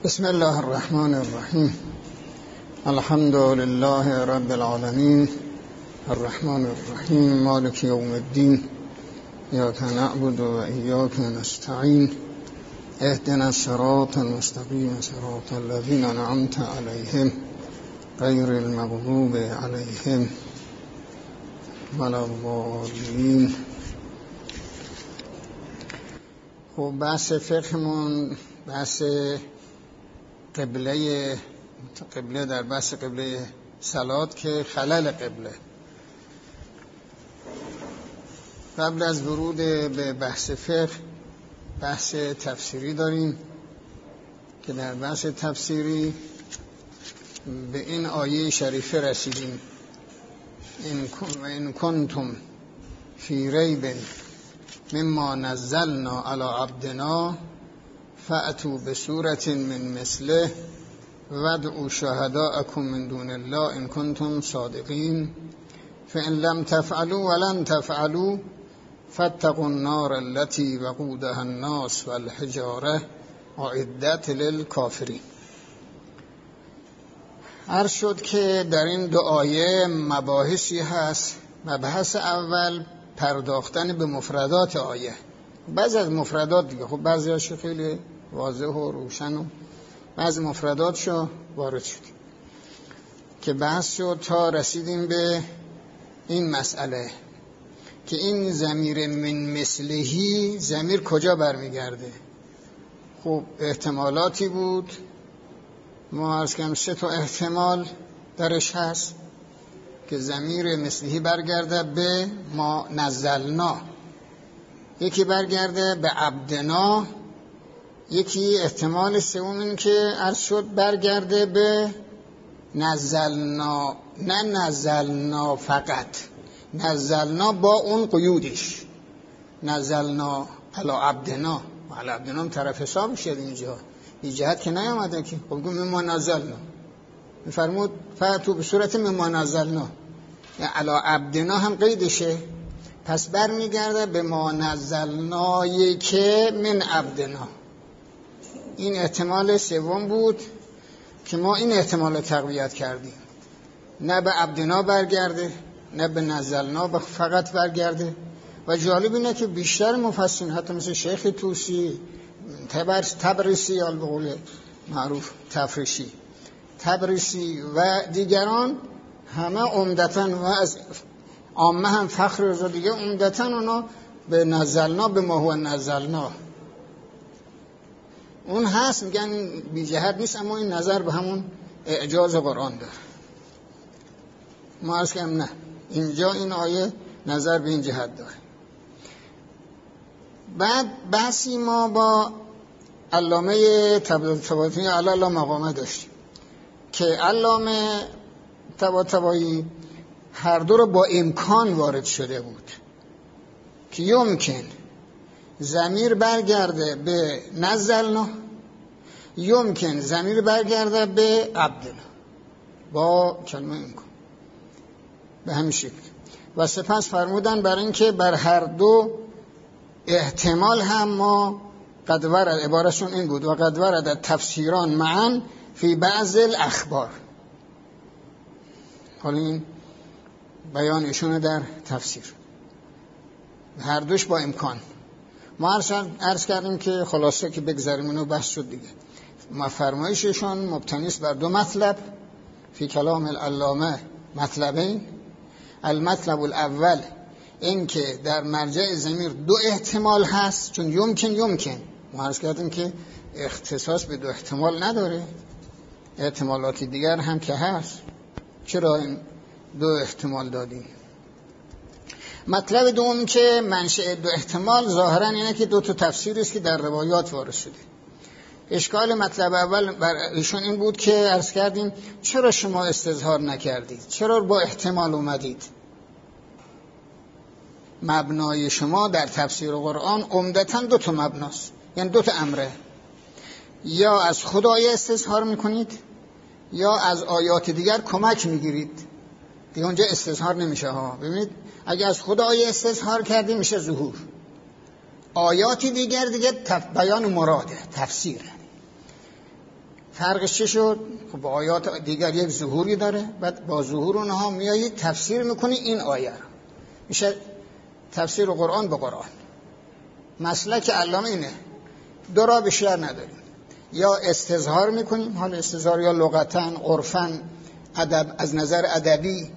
بسم الله الرحمن الرحیم. الحمد لله رب العالمین الرحمن الرحیم مالک یوم الدین ایاک نعبد و ایاک نستعین اهدنا الصراط المستقیم صراط الذین انعمت علیهم غیر المغضوب علیهم ولا الضالین. خب بحث فقهمون بحث قبله در بحث قبله صلات که خلل قبله. قبل از ورود به بحث فقه بحث تفسیری داریم که در بحث تفسیری به این آیه شریفه رسیدیم: این کنتم فی ریب مما نزلنا علی عبدنا فأتوا بسورة من مثله وادعوا شهداءكم من دون الله إن كنتم صادقين فإن لم تفعلوا ولن تفعلوا فاتقوا النار التي وقودها الناس والحجارة أعدت للكافرين. عرض شد که در این دو آیه مباحثی هست. مبحث اول پرداختن به مفردات آیه، بعضی از مفردات دیگه خب بعضی هاشو خیلی واضح و روشن و بعضی مفرداتشو وارد شد که بحث شد تا رسیدیم به این مسئله که این ضمیر من مثلهی ضمیر کجا برمیگرده. خب احتمالاتی بود، ما عرض کردیم 3 تا احتمال درش هست که ضمیر مثلهی برگرده به ما نزلنا، یکی برگرده به عبدنا، یکی احتمال سوم این که عرض شد برگرده به نزلنا. نه نزلنا فقط، نزلنا با اون قیودش، نزلنا علی عبدنا و علی عبدنا هم طرف حساب میشه اینجا، این جهت که نیامده که خب گفتم مما نزلنا میفرمود فاتوا به صورت مما نزلنا، یعنی علی عبدنا هم قیدشه، پس برمیگرده به ما نزلنایی که من عبدنا. این احتمال سوم بود که ما این احتمال تقویت کردیم، نه به عبدنا برگرده نه به نزلنا فقط برگرده. و جالب اینه که بیشتر مفسرین حتی مثل شیخ طوسی، تبریسی یا به قول معروف تبریسی و دیگران همه عمدتاً و از عامه هم فخر رضا دیگه عمدتاً اونا به نزلنا به ما هو نزلنا اون هست، میگن بی جهت نیست، اما این نظر به همون اعجاز قرآن داره. ما عرض کنم نه، اینجا این آیه نظر به این جهت داره. بعد بحثی ما با علامه طباطبایی علی مقامه داشتیم که علامه طباطبایی هر دو رو با امکان وارد شده بود که یمکن ضمیر برگرده به نزلنا، یمکن ضمیر برگرده به عبدنا با کلمه امکان به همین شکل. و سپس فرمودن برای اینکه بر هر دو احتمال هم ما قد ورد، عبارشون این بود و قد ورد تفسیران معا فی بعض الاخبار. حالا این بیان ایشونه در تفسیر هر دوش با امکان. ما عرض کردیم که خلاصه که بگذاریم اونو بحث شد دیگه. ما فرمایششون مبتنی است بر 2 مطلب فی کلام العلامه مطلبین. المطلب الاول این که در مرجع ضمیر 2 احتمال هست، چون یمکن ما عرض کردیم که اختصاص به 2 احتمال نداره، احتمالاتی دیگر هم که هست، چرا این 2 احتمال دادیم؟ مطلب دوم که منشأ 2 احتمال ظاهرا اینه که 2 تا تفسیری است که در روایات وارد شده. اشکال مطلب اول بر ایشون این بود که عرض کردیم چرا شما استظهار نکردید، چرا با احتمال اومدید؟ مبنای شما در تفسیر قرآن عمدتاً 2 تا مبناست، یعنی 2 تا امره، یا از خدای استظهار میکنید یا از آیات دیگر کمک میگیرید. دیگه اونجا استظهار نمیشه ها. ببینید اگه از خدای استظهار کردی میشه ظهور، آیاتی دیگر دیگه بیان مراده، تفسیر. فرقش چه شد؟ خب با آیات دیگر یک ظهوری داره، بعد با ظهور اونها میایی تفسیر میکنی این آیه رو، میشه تفسیر قرآن به قرآن. مسلک علامه اینه، دو راه بیشتر نداریم، یا استظهار میکنیم، حالا استظهار یا لغتاً، عرفاً، ادب، از نظر ادبی،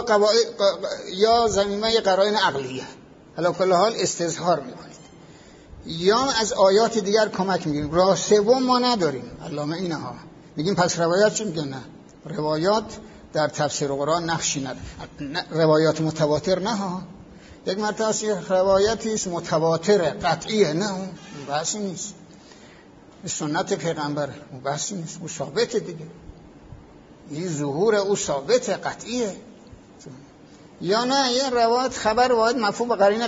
یا زمینه قرائن عقلیه، حالا کل حال استظهار میکنید، یا از آیات دیگر کمک میگیریم. راه سوم ما نداریم. علامه اینها میگیم پس روایات چی میگن؟ نه، روایات در تفسیر قرآن نقشی نداره. روایات متواتر نه ها، یک مرتبه روایتی است متواتره قطعیه، نه اون بحثی نیست. سنت پیغمبر اون بحثی نیست، اون ثابته دیگه، این ظهور او ثابت قطعیه. یا نه یه روایت خبر واحد مفهوم به قرینه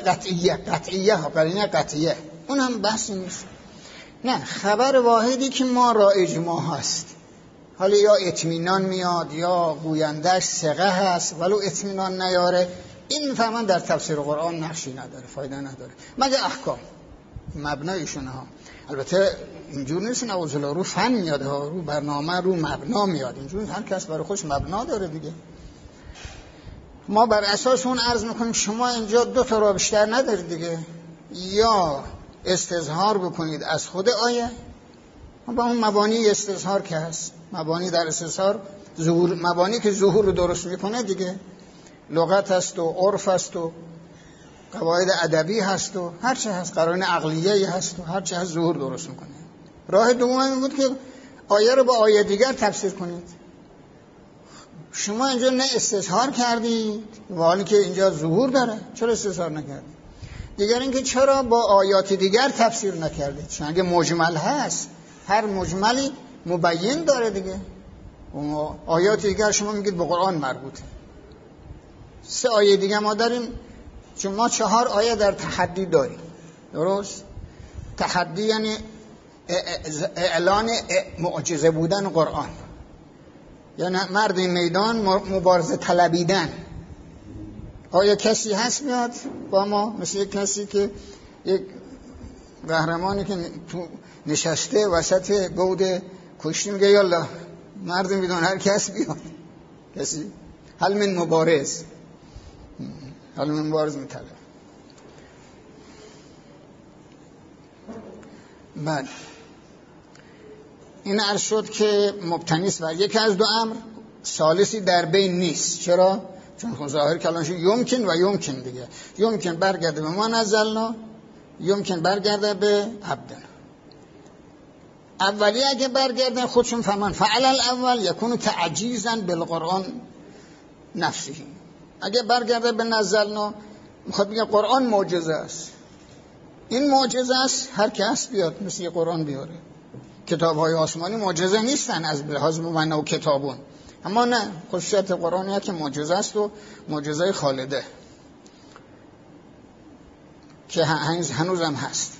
قرینه قطعیه، اون هم بحثی نیست. نه، خبر واحدی که ما را اجماع هست، حالا یا اطمینان میاد یا گویندهش ثقه هست ولو اطمینان نیاره، این میفهمن در تفسیر قرآن نقشی نداره، فایده نداره، مگه احکام مبنایشون ها. البته اینجور نیست، نعوذ بالله رو فن میاد ها، رو برنامه، رو مبنا میاد، اینجور هر کس برای خودش مبنا داره دیگه. ما بر اساس اون عرض میکنیم شما اینجا دو تا راه بیشتر ندارید دیگه، یا استظهار بکنید از خود آیه با اون مبانی استظهار که هست، مبانی در استظهار ظهور، مبانی که ظهور رو درست میکنه دیگه، لغت هست و عرف هست و قواعد ادبی هست و هر چه هست، قرائن عقلیه هست و هر چه هست، ظهور درست میکنه. راه دوم این بود که آیه رو با آیه دیگر تفسیر کنید. شما اینجا نه استظهار کردید و حالی که اینجا ظهور داره، چرا استظهار نکردید؟ دیگر اینکه چرا با آیات دیگر تفسیر نکردید؟ چون اگه مجمل هست، هر مجملی مبین داره دیگه، آیات دیگر شما میگید به قرآن مربوطه. 3 آیه دیگه ما داریم، چون ما 4 آیه در تحدی داریم، درست؟ تحدی یعنی اعلان معجزه بودن قرآن، یعنی مرد این میدان مبارزه طلبیدن. آیا کسی هست میاد با ما مثل یک کسی که یک قهرمانی که تو نشسته وسط گود کشتی میگه یالا مرد میدان هر کس بیاد؟ کسی؟ حل من مبارز، حل من مبارز میطلب. بله، این عرض شد که مبتنیست و یکی از 2 امر، ثالثی در بین نیست. چرا؟ چون ظاهر کلامش یمکن و یمکن دیگه، یمکن برگرده به ما نزلنا، یمکن برگرده به عبدنا. اولی اگه برگردن خودشون فهمن فعل الاول یکون تعجیزا بالقرآن نفسه، اگه برگرده به نزلنا میخواد بگه قرآن معجزه است. این معجزه است، هر کس بیاد مثل قرآن بیاره. کتاب‌های آسمانی معجزه نیستن از لحاظ معنی و کتابون، اما نه، خصوصیت قرآنیه که معجزه است و معجزه خالده که هنوزم هست.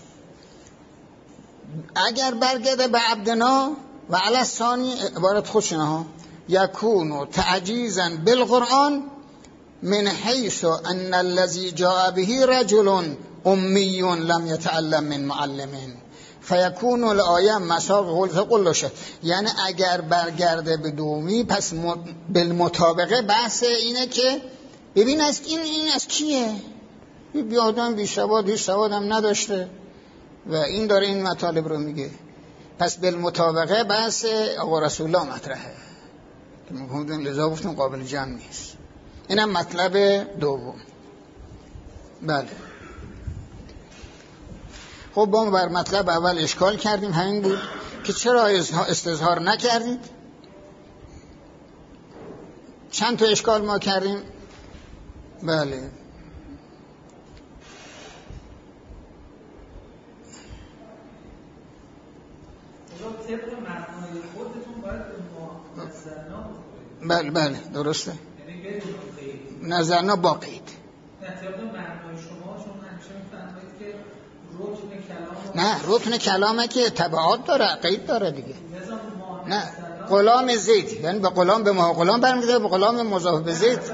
اگر برگرده به عبدنا و علی الثانی عبارت خودشونه ها، یکونو تعجیزا بالقرآن من حیث ان الذی جاء به رجل امی لم یتعلم من معلم فیکون الآیه مساق قل شد. یعنی اگر برگرده به دومی پس بالمطابقه بحث اینه که ببین از این از کیه؟ بی آدم بی سواد، هیچ سواد هم نداشته و این داره این مطالب رو میگه، پس بالمطابقه بحث آقا رسول الله مطرحه که مفهوم لذا گفتم قابل جمع نیست. اینم مطلب دوم. بله، خب با ما بر مطلب اول اشکال کردیم، همین بود که چرا استظهار نکردید. چند تا اشکال ما کردیم. بله، بله درسته، نظرنا با قید. نه، رکن کلامه که تبعات داره، قید داره دیگه. نه، غلام زید یعنی به غلام، به ما غلام برمیگرده، به غلام مضاف به زید.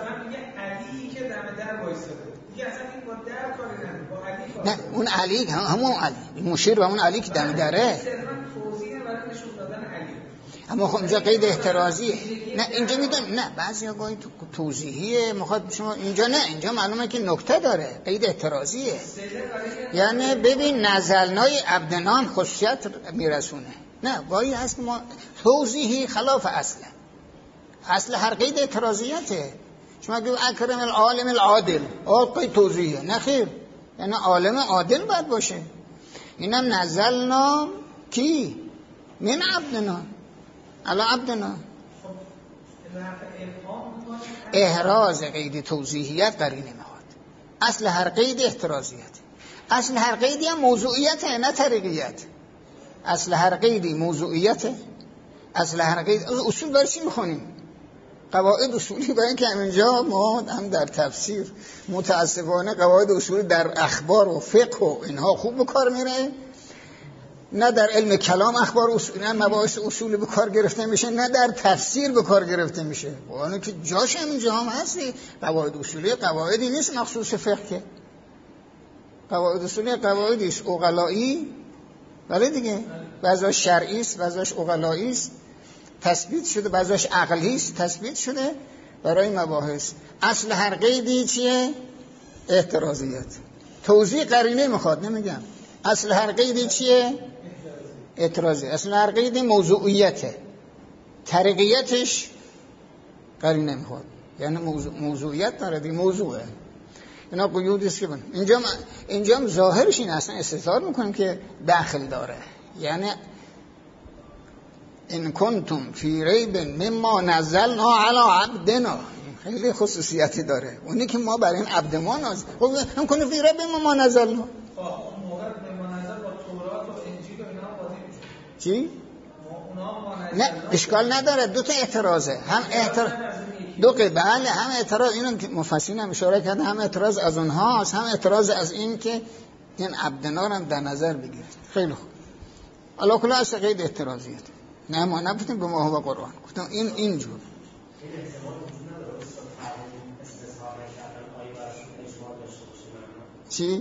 نه، اون علی، همون علی مشیر و اون علی که دم دره. اما خب اینجا قید احترازیه. نه اینجا میدون نه بعضیا گاهی توضیحیه میخواد شما اینجا نه اینجا معلومه که نکته داره قید احترازیه. یعنی ببین نزلنای ابدنان خصوصیت میرسونه. نه گاهی هست ما توضیحی خلاف اصل هر قید احترازیته. شما بگید اکرم العالم العادل قید توضیحیه. نه خیر، یعنی عالم عادل باید باشه. اینم نزلنا کی من عبدنا علی عبدنا. احراز قید توضیحیت قرینه میخواد. اصل هر قید احترازیت. اصل هر قیدی هم موضوعیته نه طریقیت. اصل هر قیدی موضوعیته. اصل هر قید اصول برسی میخونیم قواعد اصولی. برای اینکه اینجا ما هم در تفسیر متاسفانه قواعد اصولی در اخبار و فقه و اینها خوب به کار میره، نه در علم کلام اخبار اصولی نه مباحث اصولی به کار گرفته میشه، نه در تفسیر به کار گرفته میشه. والا که جاش اینجا هم هستی. قواعد اصولی قواعدی نیست مخصوص فقه که. قواعد اصولی قواعدی است عقلایی، ولی دیگه بعضاش شرعی است، بعضاش عقلایی است تثبیت شده، بعضاش عقلی است تثبیت شده برای مباحث. اصل هر قیدی چیه؟ احترازیت. توضیح قرینه میخواد، نمیگم اصل هر قیدی چیه؟ اعتراضی. اصل هر قیدی موضوعیته، طریقیتش قرینه میخواد، یعنی موضوعیت داره دیگه، موضوعه. اینا قیودی است که اینجا ظاهرش این اصلا استظهار میکنیم که داخل داره. یعنی ان کنتم فی ریب مما نزلنا علی عبدنا، خیلی خصوصیتی داره. اونی که ما برای این عبد ما نازل هم کنه فی ریب مما نزلنا. چی؟ نه اشکال نداره. دو تا اعتراضه، هم اعتراض دو بله، هم اعتراض اینو که مفسرین هم اشاره کردن، هم اعتراض از اونهاست، هم اعتراض از این که این عبدنا هم در نظر بگیرید. خیلی خوب. علا کلا از قید اعتراضیت. نه ما نگفتیم به ما هو قرآن، گفتم اینجور. چی؟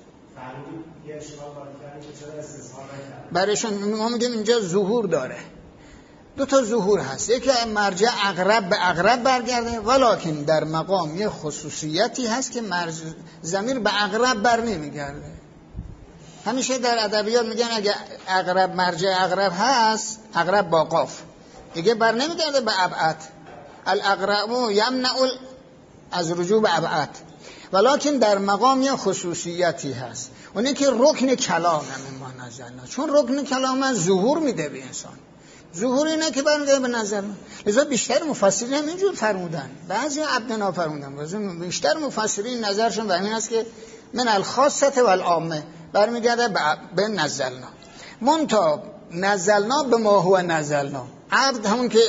برایشون ما میگیم اینجا ظهور داره. دو تا ظهور هست، یکی مرجع اقرب به اقرب برگرده، ولکن در مقام یه خصوصیتی هست که ضمیر به اقرب بر نمیگرده. همیشه در ادبیات میگن اگه اقرب مرجع اقرب هست، اقرب با قاف دیگه بر نمیگرده به ابعد. الاقرب یمنع از رجوع به ابعد، ولکن در مقام یه خصوصیتی هست، اونی که رکن کلام ما نزلنا. چون رکن کلام ظهور میده به انسان، ظهور اینه که برمیگرده به نظر. لذا بیشتر مفسرین هم اینجور فرمودن، بعضی عبدنا فرمودن، بعضی بیشتر مفسرین نظرشون به همین است که من الخاصه و العامه برمیگرده به نزلنا. منتها نزلنا به ما هو نزلنا. عبد همون که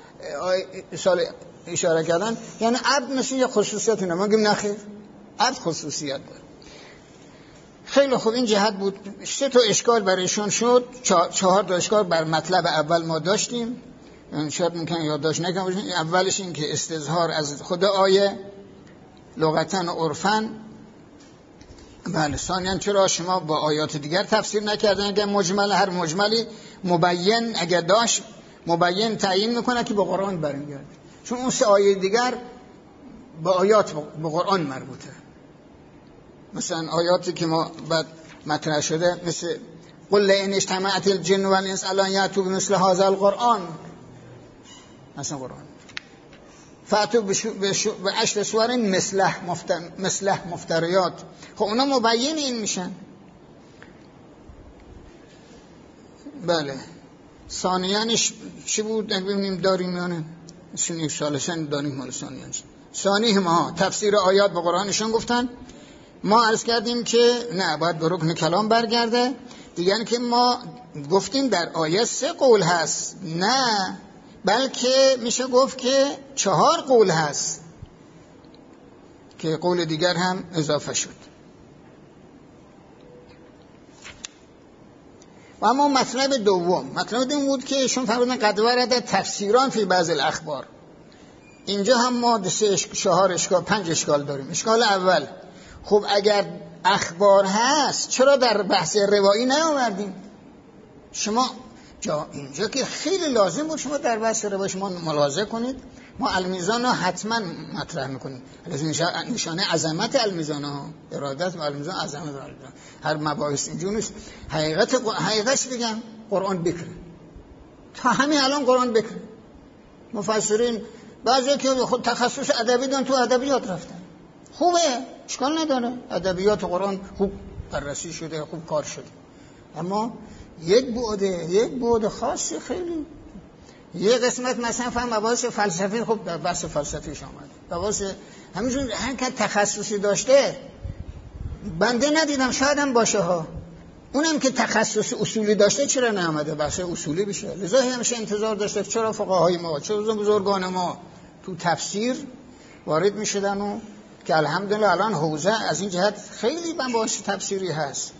اشاره کردن، یعنی عبد مثل یه خصوصیت نه. ما گیم نخیر، عبد خصوصیت داره. خیلی خوب، این جهت بود. 3 تا اشکال برایشون شد. 4 تا اشکال بر مطلب اول ما داشتیم، یعنی شاید ممکن یادداشت نکنم. اولش این که استظهار از خود آیه لغتاً و عرفاً. بله. ثانیاً چرا شما با آیات دیگر تفسیر نکردن؟ اگر مجمل، هر مجملی مبین اگر داشت مبین تعیین میکنه که به قرآن برمیگرده، چون اون 3 آیه دیگر با آیات به قرآن مربوطه. مثلا آیاتی که ما بعد مطرح شده مثل قل ان اجتمعت الجن والانس الا یاتوا بمثل هذا القرآن، مثلا قرآن فاتوا به 8 سور مثله مفتریات. خب اونا مبین این میشن. بله. ثانیانش چی بود؟ ببینیم داریم یا نه. سنی سالسن داریم مال ثانیانش. ثانی ما تفسیر آیات به قرآنشون گفتن. ما عرض کردیم که نه، باید به رکن کلام برگرده. دیگه که ما گفتیم در آیه 3 قول هست، نه بلکه میشه گفت که 4 قول هست که قول دیگر هم اضافه شد. و اما مطلب دوم بود که ایشون فرمودن قد ورد تفسیران فی بعض الاخبار. اینجا هم ما 3 4 اشکال 5 اشکال داریم. اشکال اول، خب اگر اخبار هست چرا در بحث روایی نیاوردیم؟ شما اینجا که خیلی لازم بود شما در بحث روایت شما ملاحظه کنید، ما المیزان ها حتما مطرح میکنیم. نشانه عظمت المیزان ها، ارادت و المیزان عظمت المیزان. هر مباحث اینجور نیست. حقیقتش بگم قرآن بکره، تا همین الان قرآن بکره. مفسرین بعضی که خود تخصص ادبی دارن تو ادبیات رفتن، خوبه، اشکال نداره، ادبیات قرآن خوب بررسی شده، خوب کار شده، اما یک بعد خاصی خیلی، یه قسمت مثلا فهم مباحث فلسفی، خب در بحث فلسفیش آمد، مباحث همینجور هر که تخصصی داشته بنده ندیدم، شاید هم باشه ها، اونم که تخصص اصولی داشته چرا نیامده بحث اصولی بشه؟ لذا همیشه انتظار داشته چرا فقهای ما، چرا بزرگان ما تو تفسیر وارد میشدن و که الحمدلله الان حوزه از این جهت خیلی مباحث تفسیری هست.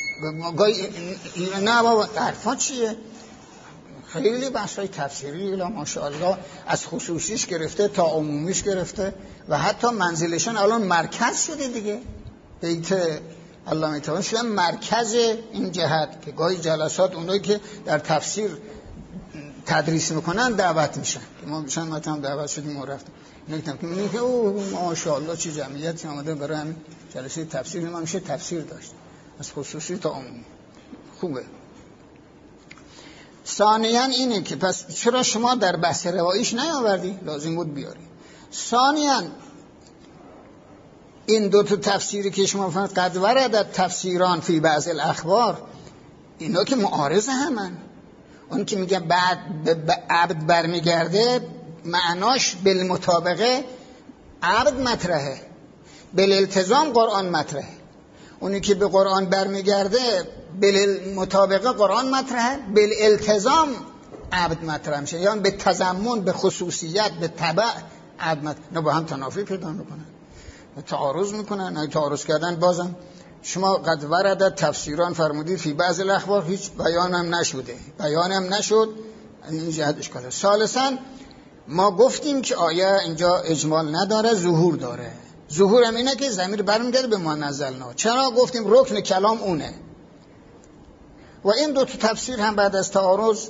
نه بابا حرفا چیه؟ خیلی بحث‌های تفسیری الا ماشاءالله از خصوصیش گرفته تا عمومیش گرفته و حتی منزلشون الان مرکز شده دیگه. بیت علامه طحاوی شدن مرکز این جهت که گاهی جلسات اونایی که در تفسیر تدریس میکنن دعوت میشن. ما چند مرتبه هم دعوت شدیم و رفتیم. نگفتم که میگه او ماشاءالله چه جمعیتی اومده برای همین جلسه تفسیر، ما میشه تفسیر داشت از خصوصی تا عمومی. خوبه. ثانیاً اینه که پس چرا شما در بحث رواییش نیاوردی؟ لازم بود بیاری. ثانیاً این دو تا تفسیری که شما فرمودید قد ورد تفسیران فی بعض الاخبار، اینا که معارض همن. اون که میگه بعد به عبد برمیگرده معناش بالمطابقه عبد مطرحه، بالالتزام قرآن مطرحه. اونی که به قرآن برمیگرده بالمطابقه قرآن مطرحه، بالالتزام عبد مطرح میشه، یعنی به تضمن، به خصوصیت، به تبع عبد مطرح. نه با هم تنافی پیدا میکنن، تعارض میکنن. نه تعارض کردن بازم شما قد ورد تفسیران فرمودید فی بعض الاخبار، هیچ بیانم نشد این جهت اشکاله. ثالثاً ما گفتیم که آیه اینجا اجمال نداره، ظهور داره. ظهور هم اینه که ضمیر برمیگرده به ما نزلنا. چرا گفتیم رکن کلام اونه؟ و این دو تا تفسیر هم بعد از تعارض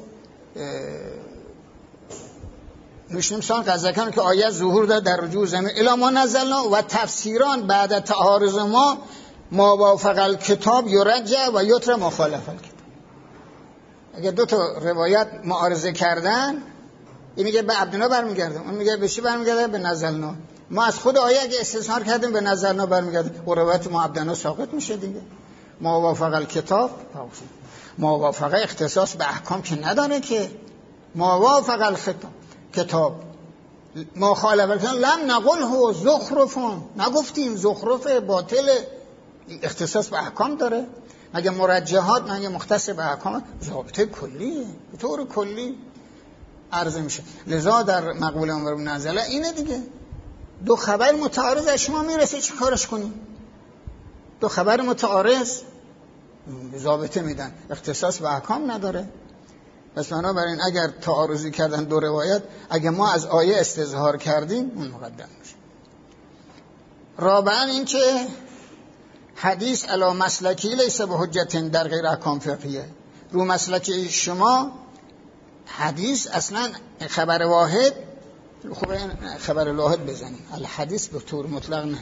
نوشنیمسان قضاکن که آیه ظهور داره در رجوع ضمیر الی ما نزلنا، و تفسیران بعد از تعارض ما وافق الکتاب یرجع و یتر مخالف الکتاب. اگه دو تا روایت معارضه کردن، این میگه به عبدنا برمیگرده، اون میگه به چی برمیگرده؟ به نزلنا. ما از خود آیه اگه استثناء کردیم به نزلنا برمیگرده، و روایت ما عبدنا ساقط میشه دیگه. ما وافق الکتاب، ما وافق اختصاص به احکام که نداره که، ما وافق الکتاب ما خالف الکتاب لم نقل هو زخرفون، نگفتیم زخرف باطل، اختصاص به احکام داره. مگه مرجحات مگه مختص به احکام؟ ضابطه کلیه، به طور کلی عرضه میشه. لذا در مقبول عمر بن نزله اینه دیگه، دو خبر متعارض از شما میرسه چی کارش کنیم؟ دو خبر متعارض ضابطه میدن، اختصاص به احکام نداره. پس بنابراین اگر تعارضی کردن دو روایت، اگر ما از آیه استظهار کردیم اون مقدم میشه. رابعاً این که حدیث علی مسلکی لیس به حجت در غیر احکام فقهیه. رو مسلکی شما حدیث اصلا خبر واحد، خوبه خبر واحد بزنیم، الحدیث به طور مطلق نه،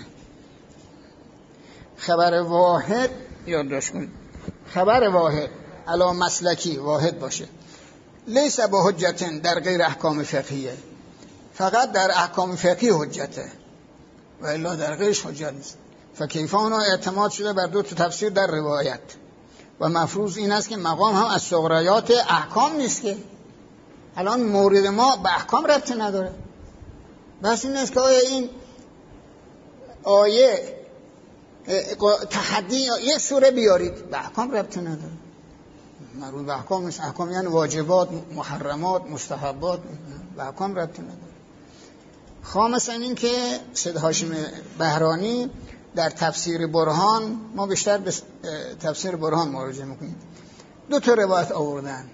خبر واحد یادداشت کنید، خبر واحد علی مسلکی واحد باشه، لیس به حجت در غیر احکام فقهیه، فقط در احکام فقهی حجته و الا در غیرش حجت نیست. فکیف اونا اعتماد شده بر دو تا تفسیر در روایت و مفروض این است که مقام هم از صغریات احکام نیست که الان مورد ما به احکام ربطی نداره. بس این است که آیا این آیه تحدی یک سوره بیارید به احکام ربطی نداره، مربوط به احکام نیست. احکام یعنی واجبات، محرمات، مستحبات، به احکام ربطی نداره. خامساً این که سید هاشم بهرانی در تفسیر برهان، ما بیشتر به تفسیر برهان مراجعه میکنیم، دو تا روایت آوردن.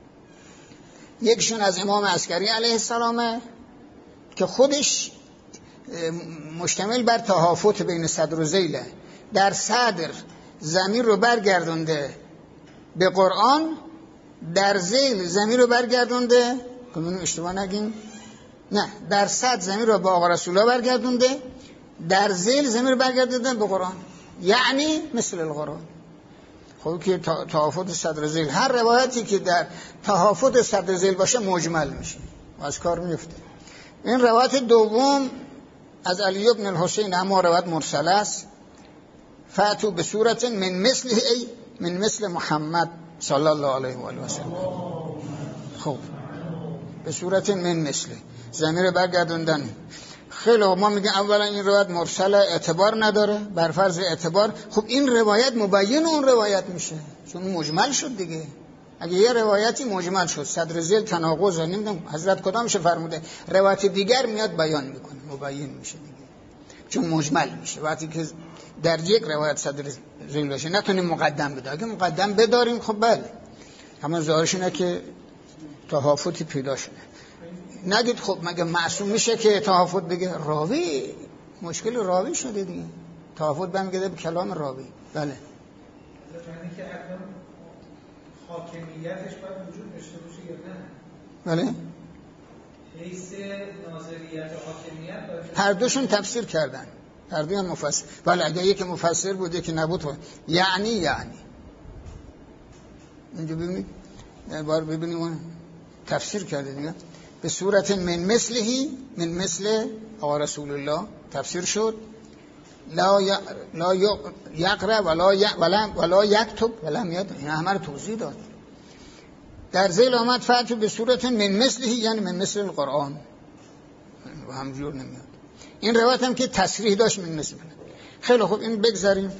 یکشون از امام عسکری علیه السلامه که خودش مشتمل بر تهافت بین صدر و ذیله، در صدر ضمیر رو برگردونده به قرآن در ذیل ضمیر رو برگردونده، که منو اشتباه نگیم، نه در صد ضمیر رو به آقا رسول الله برگردونده، در ذیل ضمیر برگردونده به قرآن، یعنی مثل القرآن. خب که تهافت صدر ذیل، هر روایتی که در تهافت صدر ذیل باشه مجمل میشه و از کار میفته. این روایت دوم از علی بن الحسین، اما روایت مرسل است. فاتو به صورت من مثله، ای من مثل محمد صلی الله علیه و آله و سلم. خب به صورت من مثله ضمیر برگردوندن. خیلی ما میگن اولا این روایت مرسل، اعتبار نداره، بر فرض اعتبار. خب این روایت مبین اون روایت میشه، چون مجمل شد دیگه. اگه یه روایتی مجمل شد، صدر ذیل تناقض، نمیدونم حضرت کدامش فرموده، روایت دیگر میاد بیان میکنه، مبین میشه دیگه، چون مجمل میشه. وقتی که در یک روایت صدر ذیل باشه نتونیم مقدم بداریم. اگه مقدم بداریم خب بله، اما ظاهرش اینه که تهافتی پیدا شده. نگید خب مگه معصوم میشه که تهافت بگه؟ راوی، مشکل راوی شده دیگه، تهافت برمیگرده به کلام راوی. بله، یعنی که اگر حاکمیتش باید وجود داشته باشه یا نه؟ بله، حیث ناظریت حاکمیت هر دوشون تفسیر کردن، هر دوی مفسر. بله، اگر یک مفسر بوده که نبود یعنی اینجا ببینید، در بار ببینیم اون تفسیر کرده دیگه. به صورت من مثلهی، من مثل آقا رسول الله تفسیر شد. لا یقرأ ولا یکتب ولم یاد، این همه رو توضیح داد. در ذیل آمد فاتو به صورت من مثلهی، یعنی من مثل القرآن، و همجور نمیاد. این روایت هم که تصریح داشت من مثل. خیلی خوب، این بگذاریم.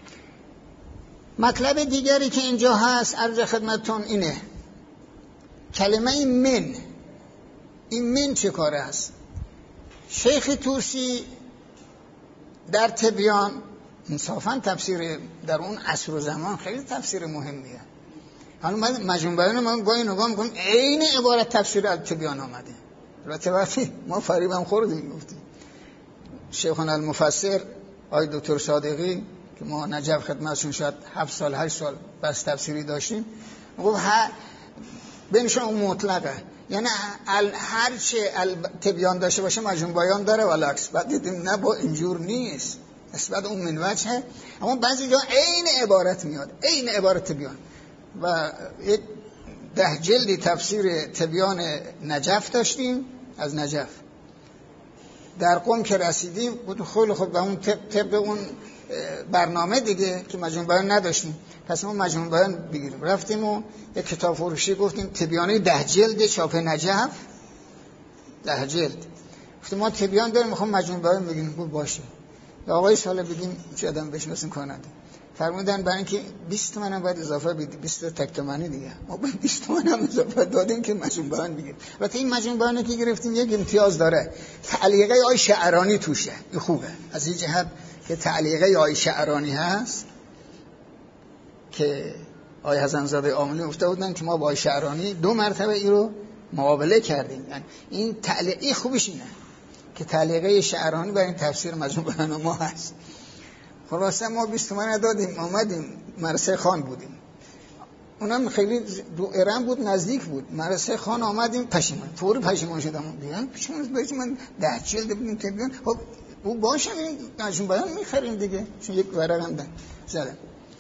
مطلب دیگری که اینجا هست عرض خدمتتون اینه، کلمه این من چه کاره است؟ شیخ طوسی در تبیان انصافاً تفسیر در اون عصر و زمان خیلی تفسیر مهمیه. حالا مجموع بیان ما گاهی نگاه میکنیم عین عبارت تفسیر از تبیان آمده. البته وقتی ما فریبم خوردیم گفتیم شیخنا المفسر آقای دکتر صادقی که ما نجف خدمتشون شاید 7 سال 8 سال بس تفسیری داشتیم، گفت بینشون اون مطلقه، یعنی هر چه تبیان داشته باشه مجموع بیان داره و عکس. بعد دیدیم نه، با اینجور نیست، نسبت اون من وجهه، اما بعضی جا عین عبارت میاد، عین عبارت تبیان. و یک 10 جلدی تفسیر تبیان نجف داشتیم از نجف. در قم که رسیدیم بود خیلی خوب، به اون طبق اون برنامه دیگه که مجموع بیان نداشتیم، پس ما مجموع بیان بگیریم. رفتیم و یک کتاب فروشی گفتیم تبیانی 10 جلد چاپ نجف، 10 جلد. گفتیم ما تبیان داریم میخوام مجموع بیان بگیریم. گفت باشه. آقای ساله بگیم چه آدم بشناسیم کار نداره. فرمودن برای اینکه 20 تومن هم باید اضافه بدید، 20 تک تومانی دیگه. ما به 20 تومن هم اضافه دادیم که مجموع بیان بگیریم. البته این مجموع بیانی که گرفتیم یک امتیاز داره، تعلیقه آقای شعرانی توشه، این خوبه از این جهت که تعلیقه آقای شعرانی هست که آقای حسن‌زاده عاملی گفته بودن که ما با آقای شعرانی 2 مرتبه این رو مقابله کردیم. یعنی این تعلیقی خوبش اینه که تعلیقه شعرانی برای این تفسیر مجموع بیان ما هست. خلاصه ما 20 تومن دادیم، آمدیم مدرسه خان بودیم، اونم خیلی دو ارم بود، نزدیک بود. مدرسه خان آمدیم، پشیمان، فوری پشیمان شدم. دیدم پشیمان 10 جلد بدیم تبیان. خب او باشه این مجموع بیان میخریم دیگه، چون یک ورق هم زدم.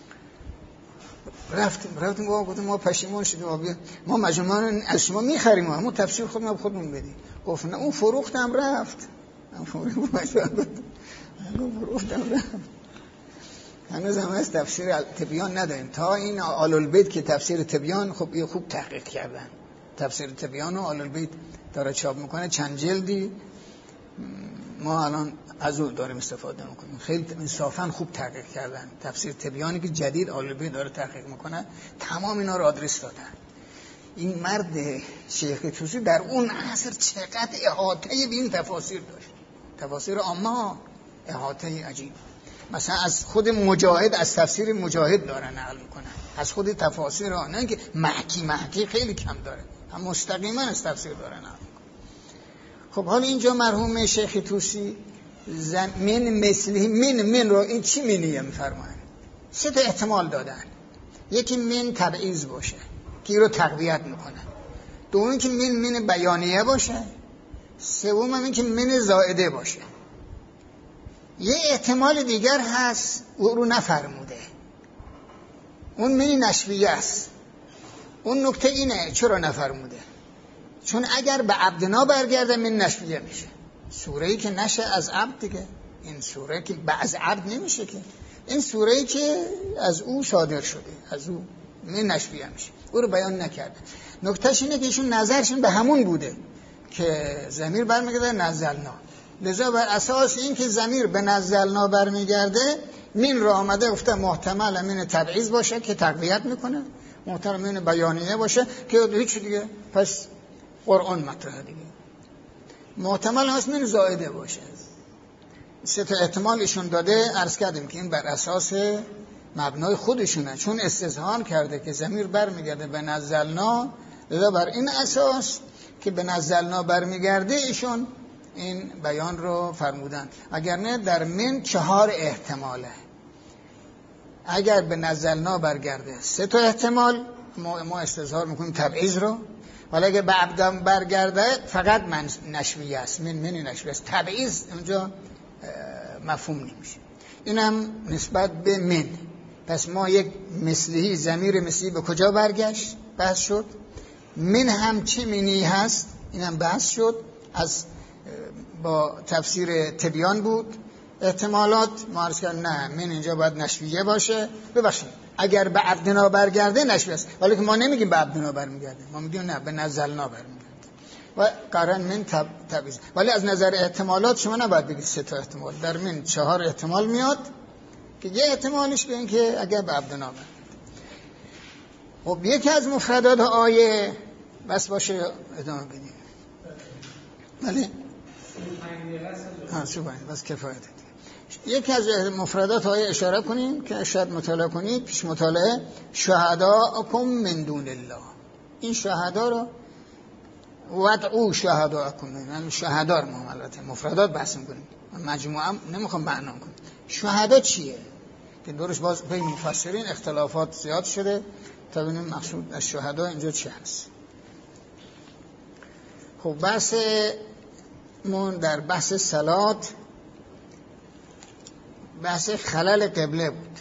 رفتیم گفتم ما پشیمان شدیم، ما مجموعه از شما میخریم، ما تفسیر خودمون بدیم. گفت نه، اون فروختم رفت. من فروختم رفت. هنوز هم از تفسیر تبیان نداریم. تا این آل البیت که تفسیر تبیان خوب تحقیق کردن، تفسیر تبیان و آل البیت داره چاپ میکنه، چند جلدی، ما الان از اون داریم استفاده میکنیم. خیلی انصافا خوب تحقیق کردن. تفسیر تبیانی که جدید آل البیت داره تحقیق میکنه، تمام اینا رو آدرس دادن. این مرد شیخ طوسی در اون عصر چقدر احاطه به این تفاسیر داشت، تفاسیر عامه، احاطه عجیب. مثلا از خود مجاهد، از تفسیر مجاهد داره نقل میکنن، از خود تفاسیر ها، نه که محکی خیلی کم داره، هم مستقیما از تفسیر داره نقل میکنن. خب حالا اینجا مرحوم شیخ طوسی من مثلی من رو این چی منیه میفرماین؟ 3 تا احتمال دادن. یکی من تبعیض باشه، که این رو تقویت میکنه. دوم که من بیانیه باشه. سوم این که من زائده باشه. یه احتمال دیگر هست او رو نفرموده، اون من نشویه است. اون نکته اینه چرا نفرموده؟ چون اگر به عبدنا برگرده من نشویه میشه. سوره‌ای که نشه از عبد دیگه، این سوره که از عبد نمیشه که، این سوره‌ای که از او صادر شده، از او من نشویه میشه. او رو بیان نکرده. نکتهش اینه که ایشون نظرشون به همون بوده که ضمیر برمیگرده نزلنا، لذا بر اساس این که ضمیر به نزلنا برمیگرده من را آمده گفته محتمل من تبعیض باشه که تقویت میکنه، محتمل من بیانیه باشه که هیچ دیگه، پس قرآن مطرحه دیگه. محتمل هست من زائده باشه. سه تا احتمال ایشون داده، عرض کردیم که این بر اساس مبنای خودشونه، چون استظهار کرده که ضمیر برمیگرده به نزلنا، لذا بر این اساس که به نزلنا برمیگرده ایشون این بیان رو فرمودن. اگر نه در من 4 احتماله. اگر به نزلنا برگرده 3 تا احتمال ما استظهار میکنیم تبعیض رو، ولی اگر به عبدم برگرده فقط من نشویه است، من نشویه است، تبعیض اونجا مفهوم نمیشه. این هم نسبت به من. پس ما یک مثلی، ضمیر مثلی به کجا برگشت؟ بحث شد. من هم چه منی هست؟ این هم بحث شد. از با تفسیر تبیان بود. احتمالات ما عرض کردیم نه، من اینجا باید نشویه باشه. ببخشید اگر به عبدنا برگرده نشویه است، ولی که ما نمیگیم به عبدنا برمیگرده، ما میگیم نه به نزلنا برمیگرده و قرن من تبعیض. ولی از نظر احتمالات شما نباید بگید 3 تا احتمال، در من 4 احتمال میاد که یه احتمالش به این که اگر به عبدنا برگرده. خب یکی از مفردات آیه بس باشه ادامه بدیم. بله بس کفایت. یکی از مفردات آیه اشاره کنیم که شاید مطالعه کنید، پیش مطالعه، شهداءکم من دون الله. این شهدا رو ودعو شهداءکم، یعنی شهدا رو ما البته مفردات بحث می‌کنیم، مجموعه نمیخوام معنا کنم. شهدا چیه که دورش باز بین مفسرین اختلافات زیاد شده تا ببینیم مقصود از شهدا اینجا چی هست. خب بحث من در بحث صلات بحث خلل قبله بود.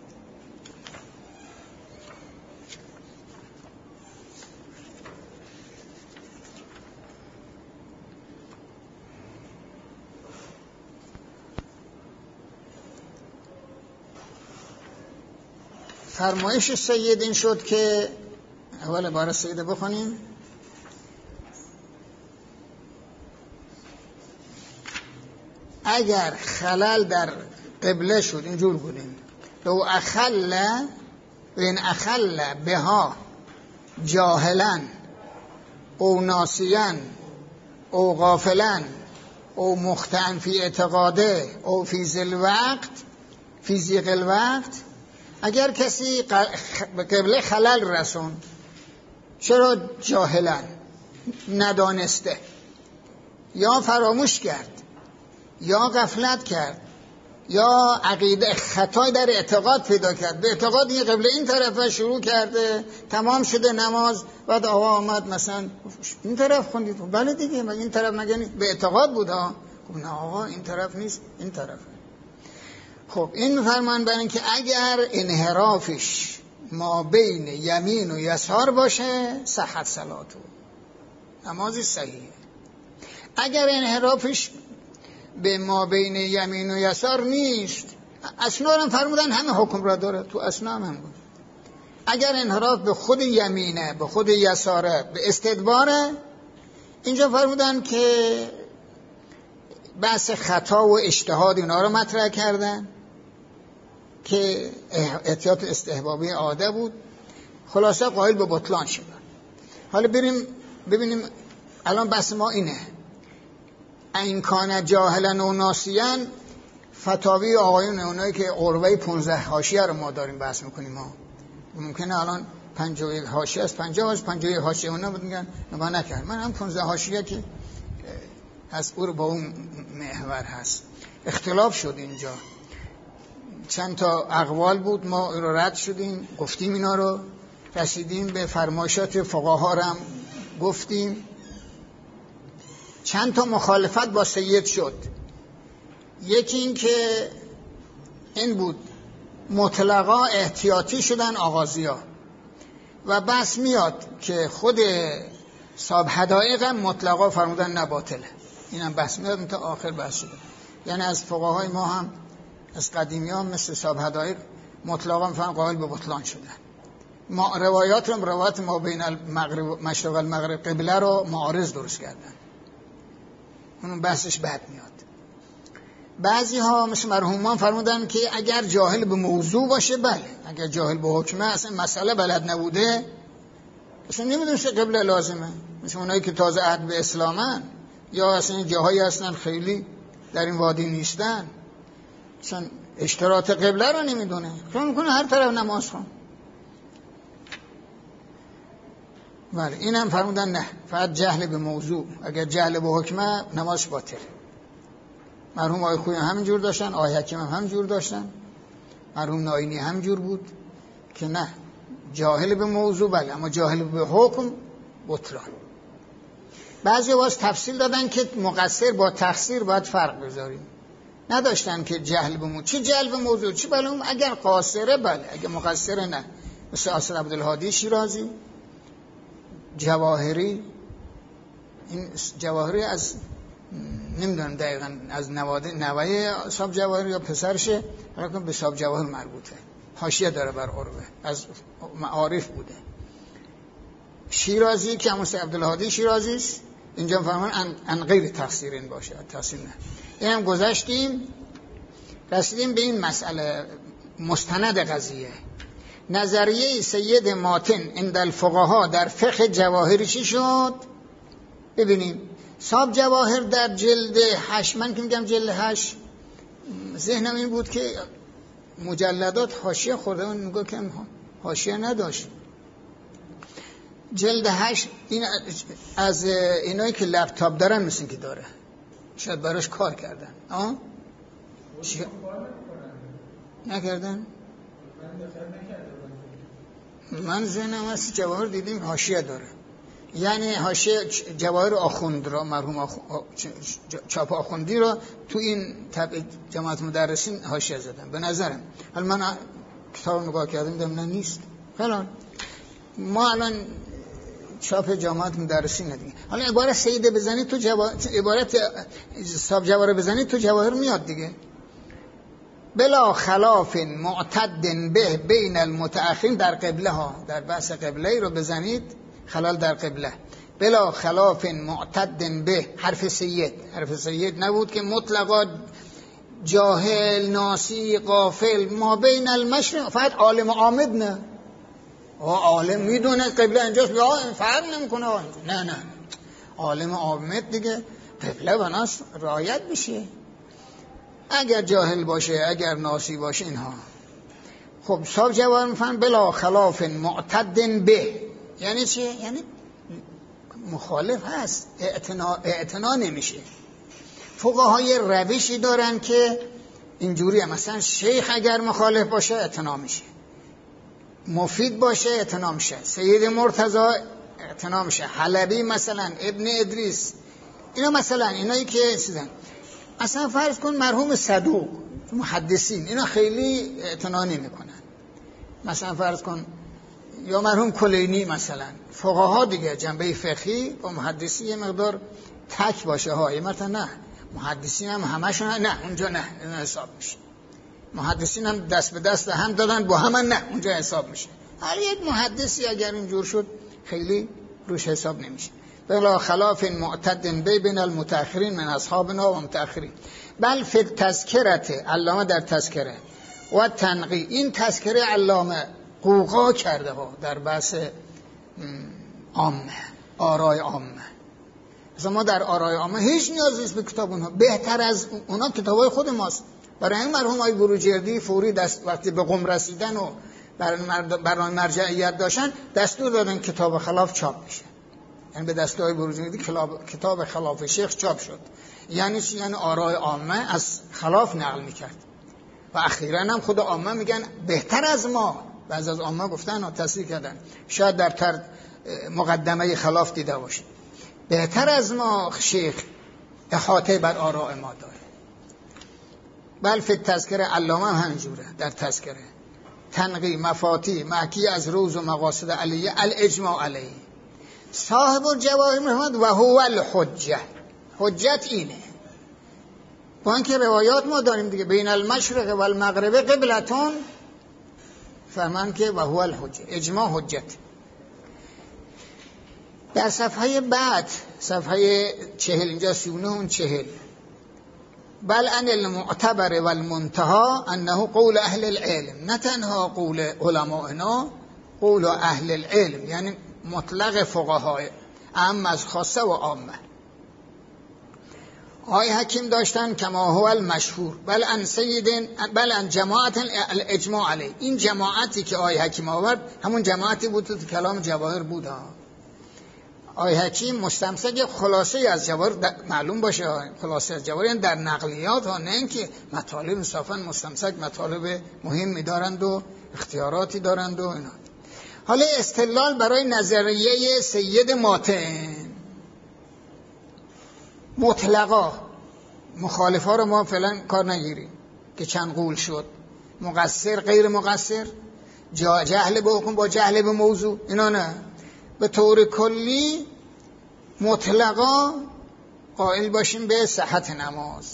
فرمایش سید این شد که اول بار سیده بخونیم. اگر خلل در قبله شد اینجور بودیم، لو اخل و این اخل بها جاهلا او ناسیا او غافلا او مخطئا فی اعتقاده او فی ذیق الوقت، اگر کسی به قبله خلل رسوند، چرا جاهلا، ندانسته یا فراموش کرد یا غفلت کرد یا عقیده خطای در اعتقاد پیدا کرد، به اعتقاد این قبله این طرفه شروع کرده، تمام شده نماز، بعد آقا آمد مثلا این طرف خوندید، بله دیگه مگه این طرف مگه به اعتقاد بود ها، خب نه آقا این طرف نیست این طرفه. خب این میفرمان برای اینکه اگر انحرافش ما بین یمین و یسار باشه صحت صلاتو، نمازی صحیحه. اگر انحرافش به ما بین یمین و یسار نیست، اسنا هم فرمودن همه حکم را داره، تو اسنا هم بود. اگر انحراف به خود یمینه به خود یساره به استدباره، اینجا فرمودن که بحث خطا و اجتهاد اینا رو مطرح کردن که احتیاط استحبابی عاده بود، خلاصه قائل به بطلان شدن. حالا بریم ببینیم الان بحث ما اینه، این کان جاهلا و ناسیا، فتاوی آقایون اونایی که قربه 15 حاشیه رو ما داریم بحث میکنیم. ما ممکنه الان 51 حاشیه است، 51 حاشیه اونا میگن نگاه نکرد، من هم 15 حاشیه که از او رو با اون محور هست. اختلاف شد اینجا، چند تا اقوال بود، ما رو رد شدیم گفتیم اینا رو، رسیدیم به فرمایشات فقها را هم گفتیم. چند تا مخالفت با سید شد. یکی این که این بود مطلقا احتیاطی شدن آغازی‌ها و بس میاد که خود صاحب حدائق هم مطلقا فرمودن نباطله. اینم بس میاد تا آخر بس شده. یعنی از فقهای ما هم از قدیمی ها مثل صاحب حدائق مطلقا فهم قائل به بطلان شدن. ما روایات ما بین المغرب مشرق المغرب قبله رو معارض درست کردن. اون بحثش بد میاد. بعضی ها مثل مرحومان فرمودن که اگر جاهل به موضوع باشه بله، اگر جاهل به حکمه اصلا مسئله بلد نبوده اصلا نمیدونه چه قبله لازمه، مثل اونایی که تازه عهد به اسلامن یا اصلا جاهایی هستن خیلی در این وادی نیستن اصلا اشتراط قبله رو نمیدونه، چون میکنه هر طرف نماز خون. بله این هم فرمودن نه، فقط جهل به موضوع، اگر جهل به حکمه نماز باطل. مرحوم آقای خویی همینجور داشتن، آقای حکیم هم همینجور داشتن، مرحوم ناینی همینجور بود که نه جاهل به موضوع بله، اما جاهل به حکم بطلان. بعضی باز تفصیل دادن که مقصر با تقصیر باید فرق بذاریم، نداشتن که جهل به موضوع، چی جهل به موضوع چی بله، اگر قاصره بله، اگر مقصره نه. مثل آصر عبدالهادی شیرازی، جواهری، این جواهری از نمیدونم دقیقا از نوای صاحب جواهری یا پسرشه، حالا به صاحب جواهر مربوطه، حاشیه داره بر عروه، از معارف بوده. شیرازی که همون عبدالهادی شیرازی است، اینجا فرمان ان غیر تقصیر این باشه، تقصیر نه. این هم گذشتیم، رسیدیم به این مسئله مستند قضیه. نظریه سید ماتن عند الفقها در فقه جواهری چی شد؟ ببینیم صاحب جواهر در جلد 8، من که میگم جلد 8 ذهنم این بود که مجلدات حاشیه خورده، اون میگه که حاشیه نداشت. جلد 8 این از اینایی که لپتاپ دارن مثل که داره، شاید براش کار کردن. نکردن؟ من ذهنم از جواهر دیدیم حاشیه داره، یعنی حاشیه جواهر آخوند را، مرحوم چاپ آخوندی را تو این طبع جماعت مدرسین حاشیه زدن به نظرم. حالا من کتاب نگاه کردم دیدم نه نیست. حالا ما الان چاپ جماعت مدرسین ندیم. حالا عبارت سیده بزنی تو عبارت صاحب جواهر بزنی تو جواهر میاد دیگه. بلا خلاف معتد به بین المتأخرین در قبله ها، در بحث قبله رو بزنید خلال در قبله. بلا خلاف معتد به حرف سید نبود که مطلقا جاهل ناسی غافل ما بین المشرق، فقط عالم عامد نه، عالم میدونه قبله اینجاست فرق نمیکنه، نه عالم عامد دیگه قبله بناس رعایت میشه، اگر جاهل باشه اگر ناسی باشه اینها. خب صاحب جواب میفهم بلا خلاف معتد به یعنی چی؟ یعنی مخالف هست، اعتنا نمیشه. فقهای روشی دارن که اینجوری هم. مثلا شیخ اگر مخالف باشه اعتنا میشه، مفید باشه اعتنا میشه، سید مرتضی اعتنا میشه، حلبی مثلا، ابن ادریس، اینا مثلا اینایی که چیزن. اصلا فرض کن مرحوم صدوق محدثین اینا خیلی اعتنا نمیکنن، مثلا فرض کن یا مرحوم کلینی مثلا. فقها دیگه جنبه فقهی و محدثی یه مقدار تک باشه ها، یه مرتبه نه محدثین هم همشون نه اونجا نه حساب میشه. محدثین هم دست به دست هم دادن با هم نه اونجا حساب میشه. هر یک محدثی اگر اینجور شد خیلی روش حساب نمیشه. بلا خلاف معتد بین المتأخرین من اصحابنا و متأخرین بل فی تذکرت، علامه در تذکره و تنقی، این تذکره علامه قوقا کرده ها در بحث عامه، آرای عامه. مثلا ما در آرای عامه هیچ نیاز نیست به کتاب اونها، بهتر از اونها کتابای خود ماست. برای این مرحوم آقای بروجردی فوری وقتی به قم رسیدن و برای مرجعیت داشتن دستور دادن کتاب خلاف چاپ میشه. یعنی به دستور آقای بروجردی کتاب خلاف شیخ چاپ شد. یعنی چی؟ یعنی آرای عامه از خلاف نقل میکرد و اخیراً هم خود عامه میگن بهتر از ما بعضی از عامه گفتن و تصریح کردن، شاید در مقدمه خلاف دیده باشید. بهتر از ما شیخ احاطه بر آراء ما داره. بل فی تذکره علامه هم همینجوره، در تذکره تنقی مفاتی محکی از روز و مقاصد علیه الاجماع علیه. صاحب الجواهر محمد و هو الحجه، حجت اینه. با اینکه روایات ما داریم دیگه، بین المشرق و المغرب قبلتون، فرمان که و هو الحجه، اجماع حجت. در صفحه بعد، صفحه 40 اینجا 39 40، بل ان المعتبر والمنتهى انه قول اهل العلم، نه تنها قول علمائنا، قول اهل العلم، یعنی مطلق فقهای، عام از خاصه و عامه. آقای حکیم داشتن کما هو المشهور بل ان سیدن بل ان جماعت الاجماع علیه. این جماعتی که آقای حکیم آورد همون جماعتی بود که کلام جواهر بود. آقای حکیم مستمسک خلاصه از جواهر، معلوم باشه خلاصه از جواهر یعنی در نقلیات ها، نه اینکه مطالب صافا مستمسک مطالب مهمی دارند و اختیاراتی دارند و اینا. حالا استدلال برای نظریه سید ماتن مطلقا، مخالفا رو ما فعلا کار نگیریم که چند قول شد، مقصر غیر مقصر، جهل به حکم با جهل به موضوع، اینا نه. به طور کلی مطلقا قائل باشیم به صحت نماز.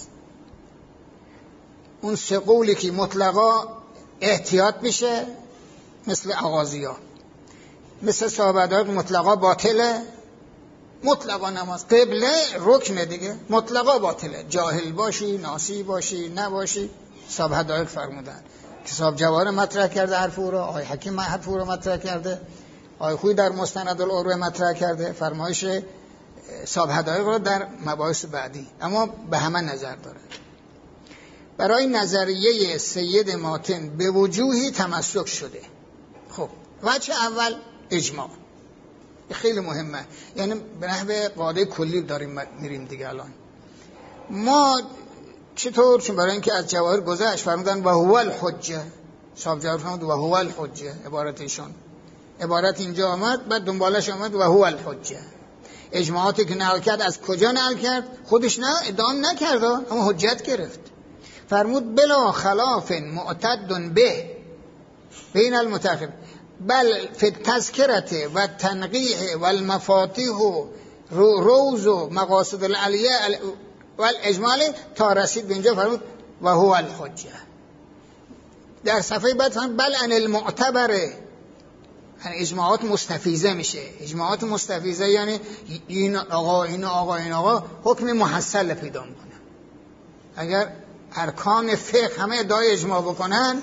اون سه قولی که مطلقا احتیاط میشه، مثل اغاضی‌ها، مثل صحابه مطلقا باطله، مطلقا نماز قبله رکن دیگه، مطلقا باطله، جاهل باشی ناسی باشی نباشی. صاحب حدایق فرمودن که صاحب جواهر مطرح کرده حرف او را، آقای حکیم حرف او را مطرح کرده، آقای خویی در مستند العروه مطرح کرده فرمایش صاحب حدایق را در مباحث بعدی، اما به همه نظر داره. برای نظریه سید ماتن به وجوهی تمسک شده. خب وجه اول اجماع، خیلی مهمه، یعنی به نحو قاعده کلی داریم میریم دیگه. الان ما چطور؟ چون برای اینکه از جواهر گذشت فرمودن و هو الحجه، صاحب جواهر فرمود و هو الحجه، عبارتشون عبارت اینجا آمد، بعد دنبالش آمد و هو الحجه. اجماعاتی که نقل کرد از کجا نقل کرد؟ خودش نه ادام نکرد اما حجت گرفت. فرمود بلا خلاف معتد به بین المتأخر بل فی التذکرة و تنقیح و المفاتیح و روز و مقاصد العلیه و الاجمال، تا رسید به اینجا فرمود و هو الحجه. در صفحه بعد فرمود بل ان المعتبره، یعنی اجماعات مستفیضه میشه. اجماعات مستفیضه یعنی این آقا این آقا این آقا حکم محصل پیدا میکنه. اگر ارکان فقه همه ادعای اجماع بکنن،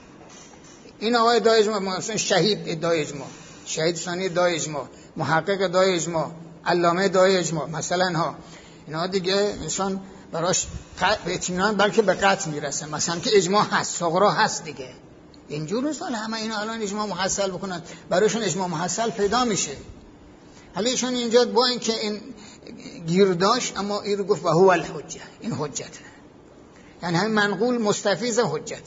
این آقا ادعای اجماع، مثلا شهید ادعای اجماع، شهید ثانی ادعای اجماع، محقق ادعای اجماع، علامه ادعای اجماع مثلا ها، اینا دیگه انسان براش اطمینان بلکه به قطع میرسه. مثلا که اجماع هست، صغرا هست دیگه، اینجور نیست همه اینا الان اجماع محصل بکنن، برایشون اجماع محصل پیدا میشه. حالا ایشون اینجا با اینکه این گیر داشت اما این رو گفت و هو الحجه، این حجته، یعنی همین منقول مستفیض حجت.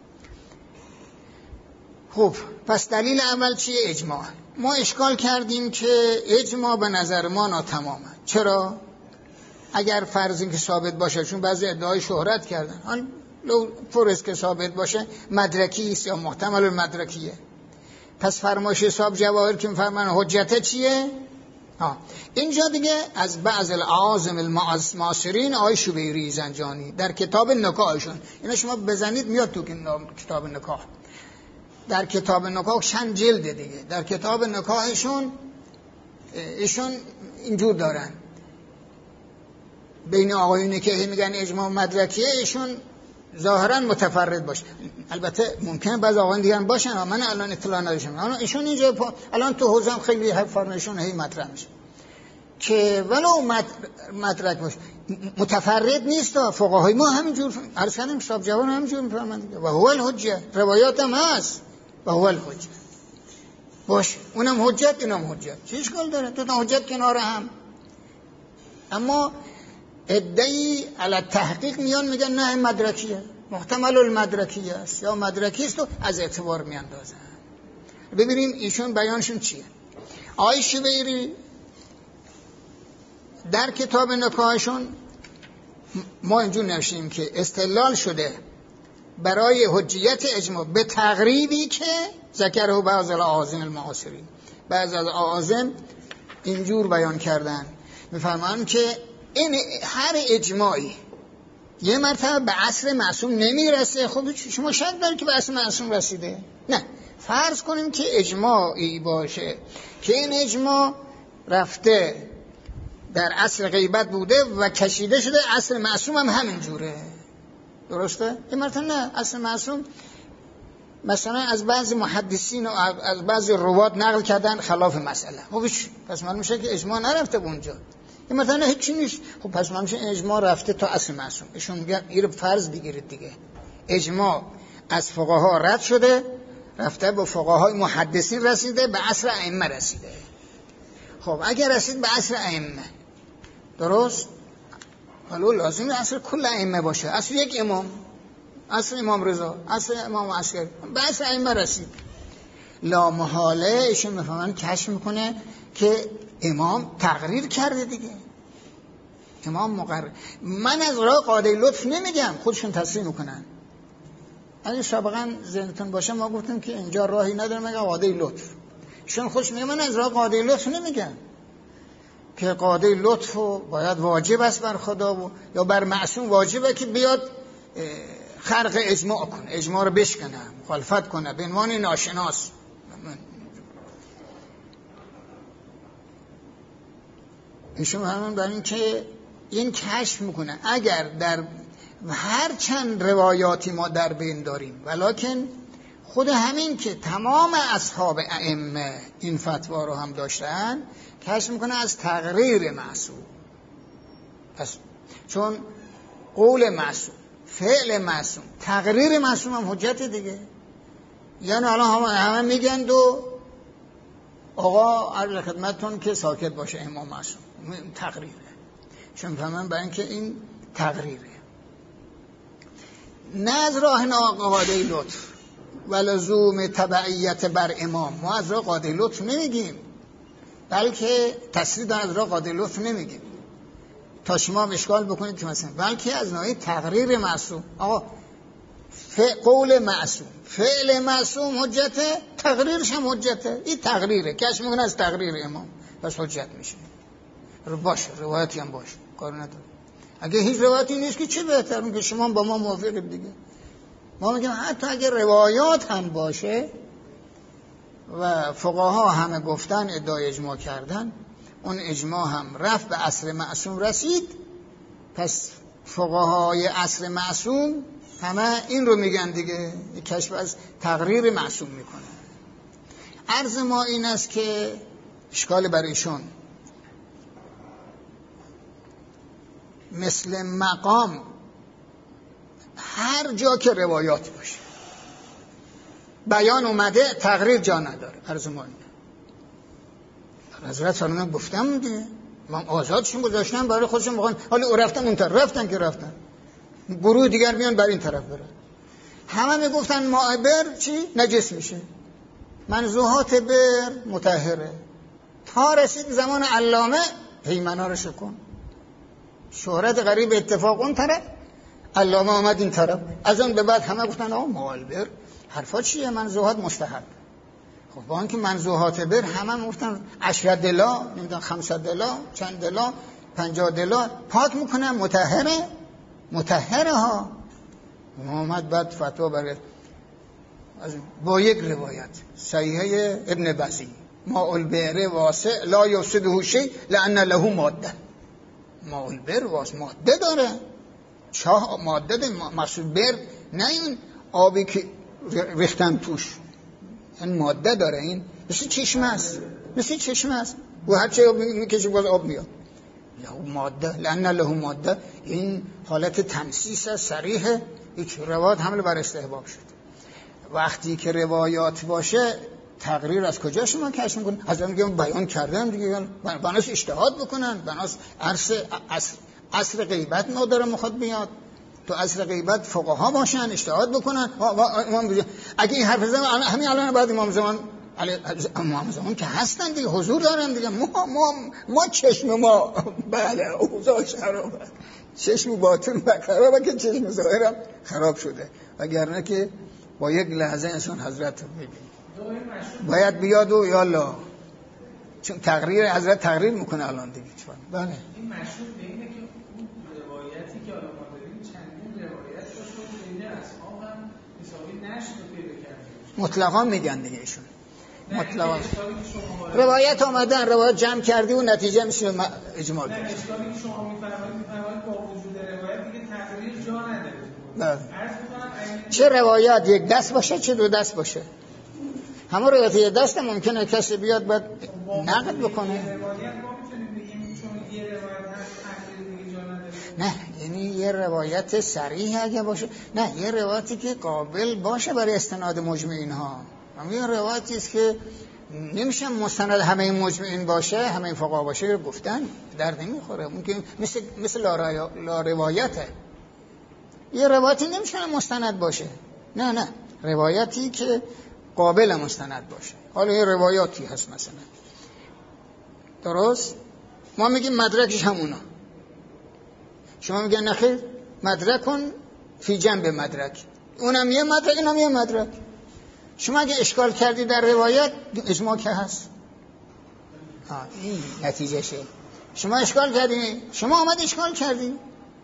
خب پس دلیل اول چیه؟ اجماع. ما اشکال کردیم که اجماع به نظر ما ناتمامه. چرا؟ اگر فرض این که ثابت باشه، چون بعضی ادعای شهرت کردن، حالا لو فرض که ثابت باشه مدرکی است یا محتمل مدرکیه، پس فرمایش صاحب جواهر که میفرمان حجته چیه؟ اینجا دیگه از بعض الاعاظم المعاصرین آقای شبیری زنجانی در کتاب نکاحشون، اینا شما بزنید میاد تو کتاب نکاح، در کتاب نکاح چند جلده دیگه، در کتاب نکاحشون ایشون اینجور دارن بین آقایونه که میگن اجماع مدرکیه، ایشون ظاهرا متفرد باشه. البته ممکنه بعضی آقایون دیگه باشن، من الان اطلاع نداشتم. الان ایشون اینجا الان تو حوزه خیلی فرمایشون هی مطرح میشه که ولو مدرک باشه متفرد نیست. فقهای ما همینجور عرض کردیم، صاحب جوان همینجور میفرمایند و هو الحجه، روایات هم هست و هو الحجه باشه، اونم حجت اینم حجت، چه اشکال داره؟ تو تا حجت کنار هم. اما ادعی علی تحقیق میان میگن نه مدرکیه، محتمل المدرکیه است یا مدرکی است و از اعتبار میاندازن. ببینیم ایشون بیانشون چیه. آقای شبیری در کتاب نکاهشون ما اینجور نوشتیم که استدلال شده برای حجیت اجماع به تقریبی که ذکره بعض الاعاظم المعاصرین. بعض از اعاظم اینجور بیان کردن، میفرمان که این هر اجماعی یه مرتبه به عصر معصوم نمیرسه. خب شما شک دارید که به عصر معصوم رسیده؟ نه، فرض کنیم که اجماعی باشه که این اجماع رفته در عصر غیبت بوده و کشیده شده عصر معصوم هم همینجوره، درسته؟ یه مرتبه نه، عصر معصوم مثلا از بعضی محدثین و از بعضی روات نقل کردن خلاف مسئله. خب پس معلوم میشه که اجماع نرفته به اونجا. این مثلا هیچی نیست. خب پس معلوم میشه اجماع رفته تا عصر معصوم. ایشون میگن این فرض بگیرید دیگه، اجماع از فقها رد شده رفته به فقهای محدثین رسیده، به عصر ائمه رسیده. خب اگر رسید به عصر ائمه، درست؟ حالا لازمه عصر کل ائمه باشه، عصر یک امام، عصر امام رضا، عصر امام عسکری، به عصر ائمه رسید. لا محاله ایشون میفهمن کشف میکنه که امام تقریر کرده دیگه، امام مقرر. من از راه قاعده لطف نمیگم، خودشون تصریح میکنن. اگه سابقا ذهنتون باشه ما گفتیم که اینجا راهی نداره مگه قاعده لطف. ایشون خودش میگه من از راه قاعده لطف نمیگم که قاعده لطف باید واجب است بر خدا و یا بر معصوم واجبه که بیاد خرق اجماع کنه، اجماع رو بشکنه، مخالفت کنه به عنوان ناشناس. ایشون همون برای این که این کشف میکنه اگر در هر چند روایاتی ما در بین داریم، ولکن خود همین که تمام اصحاب ائمه این فتوا رو هم داشتن، کشف میکنه از تقریر معصوم. پس چون قول معصوم، فعل معصوم، تقریر معصوم هم حجت دیگه. یعنی الان همه میگن و آقا عرض خدمتتون که ساکت باشه امام معصوم، تقریره. چون فهمن برای اینکه این تقریره، نه از راه قاعده لطف و لزوم تبعیت بر امام. ما از راه قاعده لطف نمیگیم، بلکه تصریح از راه قاعده لطف نمیگیم تا شما اشکال بکنید که مثلا، بلکه از نوعی تقریر معصوم. آقا قول معصوم، فعل معصوم حجته، تقریرش هم حجته. این تقریره، کش میکنه از تقریر امام، پس حجت میشه. باشه روایتی هم باشه، کار نداره. اگه هیچ روایتی نیست که چه بهتر، میگه شما با ما موافقید دیگه. ما میگیم حتی اگه روایات هم باشه و فقها همه گفتن ادعای اجماع کردن، اون اجماع هم رفت به عصر معصوم رسید، پس فقهای عصر معصوم همه این رو میگن دیگه، کشف از تقریر معصوم میکنه. عرض ما این است که اشکال برایشون مثل مقام هر جا که روایات باشه بیان اومده، تقریر جا نداره. عرض ما اینه. حضرت فرمودن گفتم دیگه، من آزادشون گذاشتم برای خودشون، بخوان حالا او رفتن اون طرف، رفتن که رفتن، گروه دیگر میان بر این طرف برن. همه میگفتن ماء بر چی؟ نجس میشه، منزوحات بر مطهره. تا رسید زمان علامه هیمنا رو شکن، شهرت غریب اتفاق اون طرف، علامه آمد این طرف. از اون به بعد همه گفتن آقا ماء بر حرفا چیه؟ منزوحات مستحب. خب با اینکه منزوحات بر همه گفتن 10 دلا، نمیدونم 500 دلا، چند دلا، 50 دلا پاک میکنن، مطهره ها. محمد بعد فتوا برای با یک روایت صحیحه ابن بزی، ماء البئر واسع لا یفسده شیء لان له ماده. ماء البئر واسع ماده داره، چاه ماده ده، مقصود بر نه این آبی که ریختن توش، این ماده داره. این مثل چشمه است، و هر چه میکشه باز آب میاد. له ماده لان له ماده، این حالت تنسیس است، صریحه. هیچ روایات حمل بر استحباب شد. وقتی که روایات باشه تقریر از کجا شما کشف میکنن؟ حضرت میگم بیان کردن دیگه، بناس اجتهاد بکنن، بناس عصر غیبت ما داره مخاطب میاد، تو عصر غیبت فقها باشن اجتهاد بکنن. امام اگه این حرف زمان همین الان بعد امام زمان اون که هستن دیگه، حضور دارن دیگه. ما چشم ما بله اوضاع خرابه، چشم باطن خرابه که چشم ظاهرم خراب شده، وگرنه که با یک لحظه انسان حضرت رو ببینه. باید بیاد و یالا، چون تقریر حضرت تقریر میکنه الان دیگه. بله این مشهور به اینه که اون روایتی که الان ما داریم چندین روایت باشه بین اصحاب هم حسابی نشد و پیدا کرده، مطلقا میگن دیگه ایشون مطلقا روایت آمدن، روایت جمع کردی و نتیجه میشه اجماع. نه اشکالی که شما میفرمایید با وجود روایت دیگه تقریر جا نداره. بله. چه روایت یک دست باشه چه دو دست باشه، همه روایت یک دست ممکنه کسی بیاد بعد نقد بکنه. نه یعنی یه روایت صریح اگه باشه، نه یه روایتی که قابل باشه برای استناد مجمعین ها. اما یه روایتی است که نمیشه مستند همه مجمعین باشه، همه فقها باشه، گفتن درد نمیخوره، ممکن مثل لا روایته. یه روایتی نمیشه مستند باشه، نه روایتی که قابل مستند باشه. حالا یه روایاتی هست مثلا درست، ما میگیم مدرکش همونا، شما میگن نخیر مدرک کن فی جنب مدرک، اونم یه مدرک اینم یه مدرک. شما اگه اشکال کردی در روایت اجماع که هست، این نتیجه شه. شما اشکال کردی، شما آمد اشکال کردی،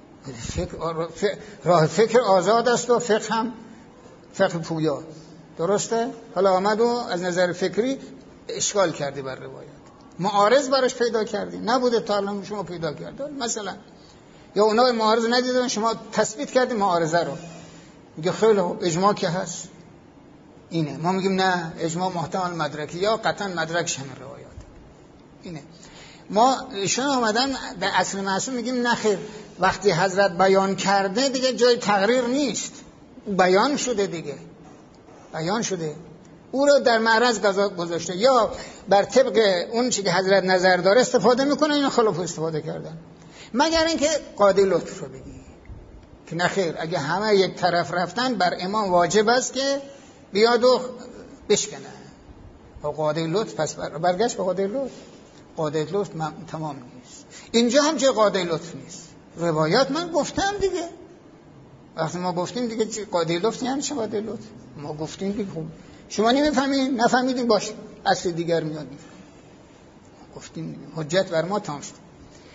راه فکر آزاد است و فقه هم فقه پویا، درسته؟ حالا آمد و از نظر فکری اشکال کردی بر روایت، معارض براش پیدا کردی، نبوده تا الان شما پیدا کردی مثلا، یا اونا معارض ندیدن شما تثبیت کردی معارضه رو، میگه خیلی اجماع که هست اینه. ما میگیم نه، اجماع محتمل مدرکی یا قطعا مدرکش همین روایات اینه. ما ایشون آمدن در اصل معصوم میگیم نخیر، وقتی حضرت بیان کرده دیگه جای تقریر نیست، بیان شده دیگه، بیان شده، او رو در معرض قضا گذاشته، یا بر طبق اون چیزی که حضرت نظر داره استفاده میکنه، اینو خلاف استفاده کردن. مگر اینکه قاضی لطف رو بگی که نخیر، اگه همه یک طرف رفتن بر امام واجب است که بیاد و بشکنه. با قاضی لطف پس برگشت به قاضی لطف، قاضی لطف تمام نیست. اینجا هم چه قاضی لطف نیست، روایات من گفتم دیگه، وقتی ما گفتیم دیگه قاضی لطف یعنی چه قاضی لطف، ما گفتیم دیگه. خب شما نمیفهمید، نفهمیدین باشه، اصل دیگر میاد میفهمید، گفتیم دیگه. حجت بر ما تمام شد.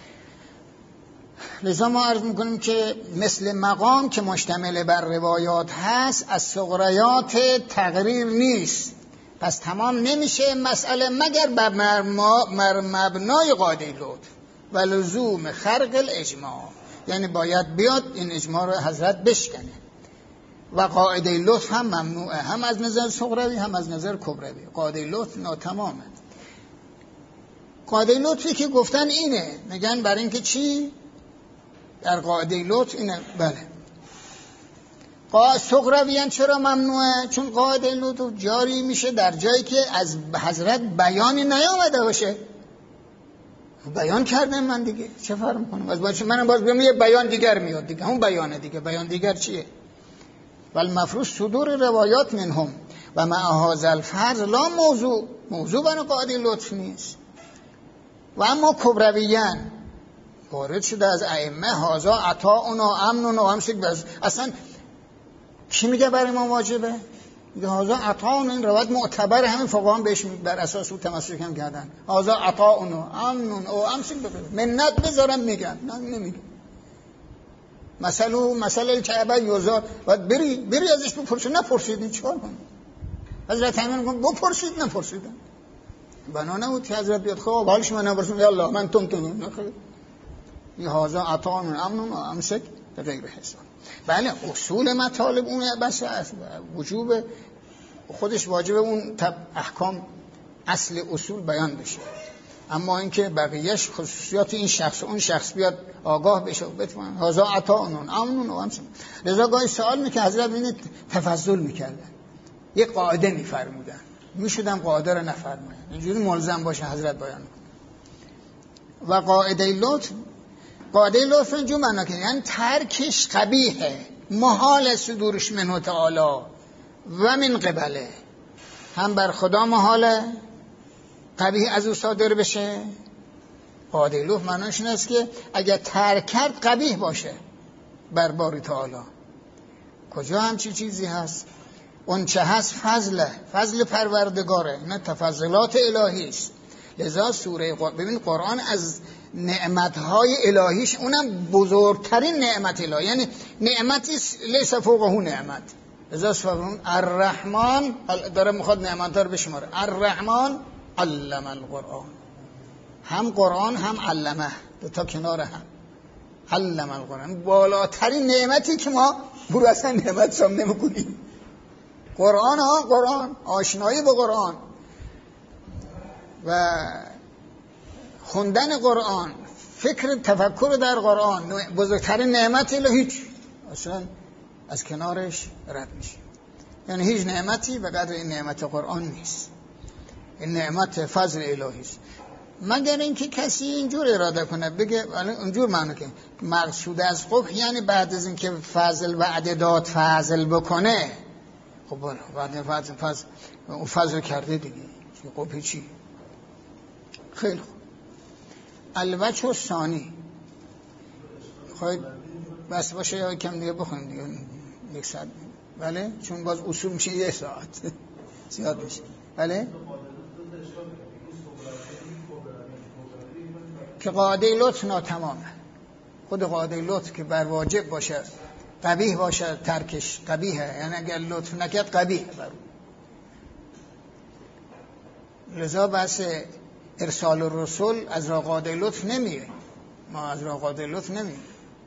لذا ما عرض میکنیم که مثل مقام که مشتمل بر روایات هست، از صغریات تقریر نیست، پس تمام نمیشه مسئله مگر بر مبنای قاعده لطف و لزوم خرق الاجماع، یعنی باید بیاد این اجماع رو حضرت بشکنه. و قاعده لطف هم ممنوعه، هم از نظر صغروی هم از نظر کبروی. قاعده لطف ناتمامه. قاعده لطفی که گفتن اینه، میگن برای اینکه چی؟ در قاعده لطف اینه. بله صغرویان چرا ممنوعه؟ چون قاعده لطف جاری میشه در جایی که از حضرت بیانی نیامده باشه. بیان کردم من دیگه، چه فرق میکنه؟ منم باز بیام یه بیان دیگر میاد دیگه، اون بیانه دیگه. بیان دیگر چیه؟ ولی مفروض صدور روایات منهم و مع هذا الفرض لا موضوع برای قاعده لطف نیست. و اما کبرویان وارد شده از ائمه، هازا عطاء و امن و همسک، اصلا کی میگه برای ما واجبه؟ میگه هازا عطاء، این روایت معتبر، همین فقها هم بهش بر اساس او تمسک هم کردن. هازا عطاء و امن و همسک، منت بذارم میگن، نه نمیگن. مسئله کعبه یوزار باید بری ازش بپرسید، نپرسیدین چیکار کنید؟ حضرت همین گفت بپرسید، نپرسیدن. بنا نبود که حضرت بیاد خب حالش من نپرسید یالا من تون نخیر. این هازا عطاء و امن و امسک به غیر حساب. بله اصول مطالب اونه، بس وجوب خودش واجبه اون احکام اصل اصول بیان بشه، اما اینکه بقیهش خصوصیات این شخص اون شخص بیاد آگاه بشه بتونه هازا عطاء و امن و امسک. لذا گاهی سوال میکنه حضرت ببینید تفضل میکردن، یک قاعده میفرمودن، میشدن قاعده رو نفرمایند، اینجوری ملزم باشه حضرت بیان کنه. و قاعده لطف اینجور معنا کنه یعنی ترکش قبیحه، محال صدورش منه تعالی و من قبله، هم بر خدا محاله قبیح از او صادر بشه. قاعده لطف معناش این است که اگر ترک کرد قبیح باشه بر باری تعالی. کجا همچی چیزی هست؟ اون چه هست فضل پروردگاره، نه تفضلات الهی است. لذا سوره ببین قرآن از نعمتهای الهیش اونم بزرگترین نعمت الهی، یعنی نعمتی لیس فوقه نعمت. لذا فرمود الرحمن داره میخواد نعمت‌ها رو بشماره. الرحمن علم القرآن، هم قرآن هم علمه، دو تا کنار هم. علم القرآن بالاترین نعمتی که ما برو اصلا نعمت سام نمیکنیم. قرآن قرآن، آشنایی با قرآن و خوندن قرآن، فکر تفکر در قرآن بزرگترین نعمت الهی، اصلا از کنارش رد میشه. یعنی هیچ نعمتی به قدر این نعمت قرآن نیست. این نعمت فضل الهی است. مگر اینکه کسی اینجور اراده کنه بگه اونجور معنی که مقصود از قبح یعنی بعد از اینکه فضل وعده داد فضل بکنه، خب بعد فضل اون فضل کرده دیگه، قبح چی؟ خیلی خوب. الوجه الثانی خواهید بس باشه یا کم دیگه بخونیم دیگه 1 ساعت، بله؟ چون باز اصول میشه 1 ساعت زیاد میشه، بله؟ که قاعده لطف ناتمامه. خود قاعده لطف که بر واجب باشه قبیح باشه ترکش قبیحه، یعنی اگر لطف نکرد قبیحه بر اون. لذا بس ارسال الرسول از راه قاعده لطف نمیره، ما از راه قاعده لطف نمیره.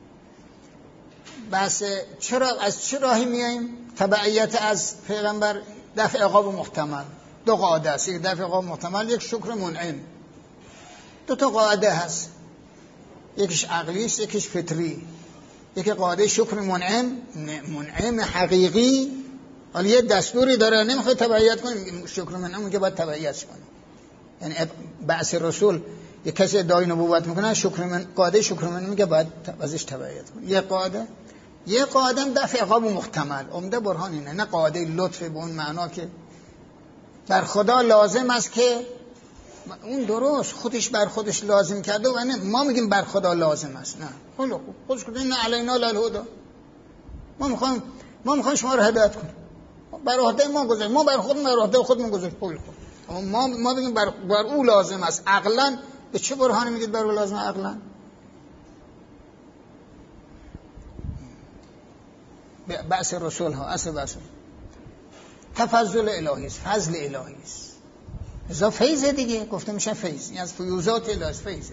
بس از چه راهی میاییم؟ تبعیت از پیغمبر، دفع عقاب محتمل. 2 قاعده است، یک دفع عقاب محتمل، یک شکر منعم. 2 تا قاعده هست، یکیش عقلی است یکیش فطری. یکی قاعده شکر منعم حقیقی، حالا یه دستوری داره نمیخوای تبعیت کنیم، شکر منعم میگه باید تبعیت کنیم. یعنی بعث رسول یک کسی ادعای نبوت میکنه، قاعده شکر منعم میگه باید ازش تبعیت کنیم. یه قاعده دفع عقاب محتمل، عمده برهان اینه، نه قاعده لطف به اون معنا که بر خدا لازم است که اون درست خودش بر خودش لازم کرده و نه ما میگیم بر خدا لازم است. نه خودش گفته نه علینا للهدی، ما میخوایم شما رو هدایت کنیم، بر عهده ما گذاشت، ما بر عهده خودمون گذاشت. ما بگیم بر او لازم است عقلا. به چه برهانی میگید بر او لازم عقلا؟ بعث رسول ها، اصل بعث تفضل الهی است، فضل الهی است. ازا فیضه دیگه، گفته میشه فیض، این از فیوزات الهی است، فیضه.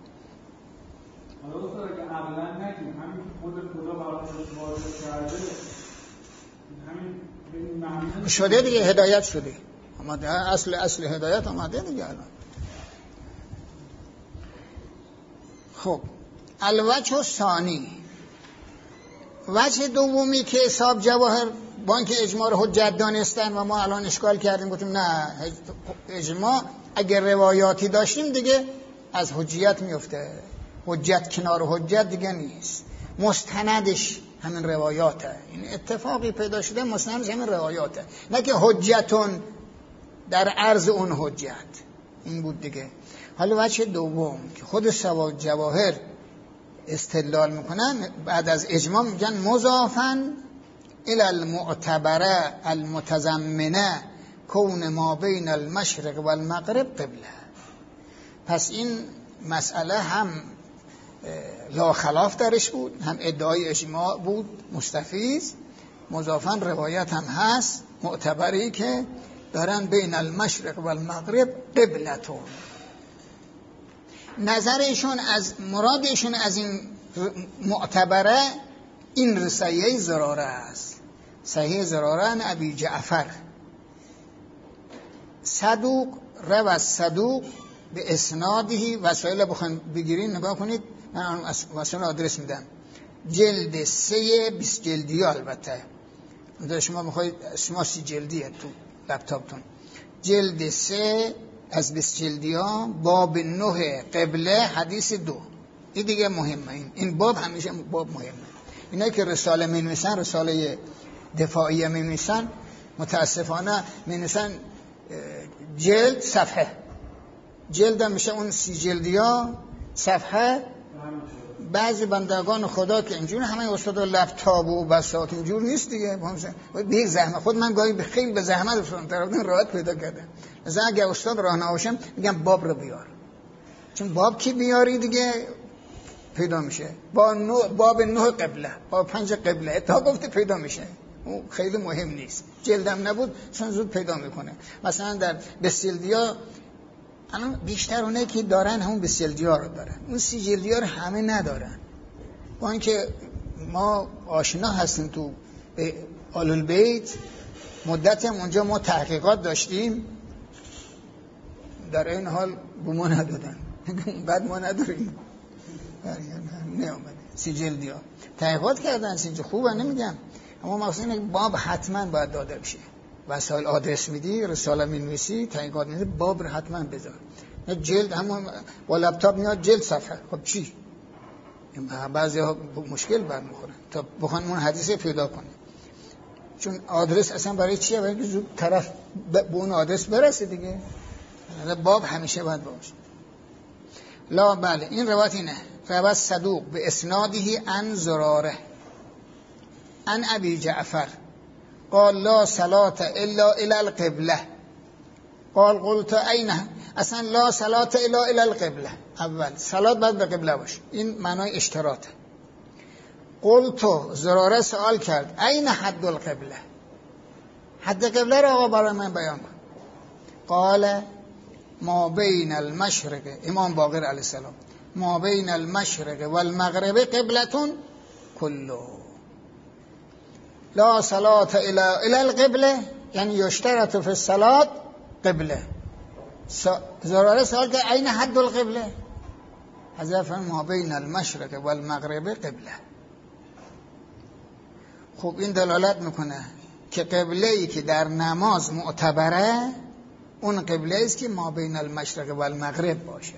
حالا دوستان اگه عقلا نگیم همین خود خدا برای خودش واضح کرده، همین شده دیگه، هدایت شده، آمده اصل هدایت آمده دیگه الان. خب الوجه الثانی، وجه دومی که اصحاب جواهر با اینکه اجماع رو حجت دانستن و ما الان اشکال کردیم، گفتیم نه اجماع اگر روایاتی داشتیم دیگه از حجیت میفته، حجت کنار حجت دیگه نیست، مستندش همین روایاته. این اتفاقی پیدا شده مستندش همین روایاته، نه که حجتون در عرض اون حجت. این بود دیگه. حالا وجه دوم که خود اصحاب جواهر استدلال میکنن بعد از اجماع، میگن مضافن الى المعتبره المتضمنه کون ما بین المشرق و المغرب قبله. پس این مسئله هم لا خلاف درش بود، هم ادعای اجماع بود مستفیض، مضافن روایت هم هست معتبری که دارن بین المشرق و المغرب قبلتون. نظرشون از مرادشون از این معتبره این صحیح زراره است، صحیح زراره ان ابی جعفر صدوق رو صدوق به اسنادی. وسایل بخواید بگیرین نگاه کنید، من وسایل آدرس میدم، جلد 3 20 جلدی البته، اگر شما بخواید شما 30 جلدیه تو لپتاپتون، جلد 3 از 20 جلدی ها، باب 9 قبله حدیث 2. این دیگه مهمه، این باب همیشه باب مهمه. اینا که رساله می نویسن، رساله دفاعیه می نویسن، متاسفانه می نویسن جلد صفحه، جلد هم میشه اون 30 جلدیا، صفحه. بعضی بندگان خدا که اینجوری همه استاد لپتاپ و بساط اینجور نیست دیگه، به زحمت خود من گاهی خیلی به زحمت افتادم طرفدار راحت پیدا کردم. مثلا اگه استاد راه نباشم میگم باب رو بیار، چون باب کی بیاری دیگه پیدا میشه. باب 9 قبله، باب 5 قبله تا گفته پیدا میشه، اون خیلی مهم نیست. جلدم نبود چون زود پیدا میکنه. مثلا در بسیلدیا الان بیشتر اونه که دارن همون بسیلدیا رو دارن، اون 30 جلدیا رو همه ندارن. با اینکه ما آشنا هستیم تو آل‌البیت، مدت هم اونجا ما تحقیقات داشتیم، در این حال به ما ندادن. بعد ما نداریم، نیامده 30 جلدیا تحقیقات کردن. 30 خوبه نمیگم، اما مثلا باب حتما باید داده بشه. وسایل آدرس میدی، رساله مینویسی، تحقیقات میدی، باب رو حتما بذار. جلد همون با لپتاپ میاد جلد صفحه، خب چی؟ بعضی ها مشکل برمیخورن تا بخوان اون حدیث پیدا کنه، چون آدرس اصلا برای چیه؟ برای که زود طرف به اون آدرس برسه دیگه. باب همیشه باید باشه. لا بله، این روایت اینه، روایت صدوق به اسنادهی عن زراره عن ابی جعفر قال لا صلاة الا الى القبله قال قلت این، اصلا لا صلاة الا الى القبله، اول صلات باید به قبله باشه، این معنای اشتراطه. قلت، زراره سوال کرد، این حد القبله، حد قبله را آقا برای من بیان کن. قال ما بین المشرق، امام باقر علیه السلام، ما بین المشرق والمغرب قبلتون کلو لا صلاة الى القبله، یعنی یشترط فی الصلاة قبله. زراره سوال کرد این حد القبله، حذف ما بین المشرق والمغرب قبله. خب این دلالت میکنه که قبله‌ای که در نماز معتبره اون قبله است که ما بین المشرق والمغرب باشه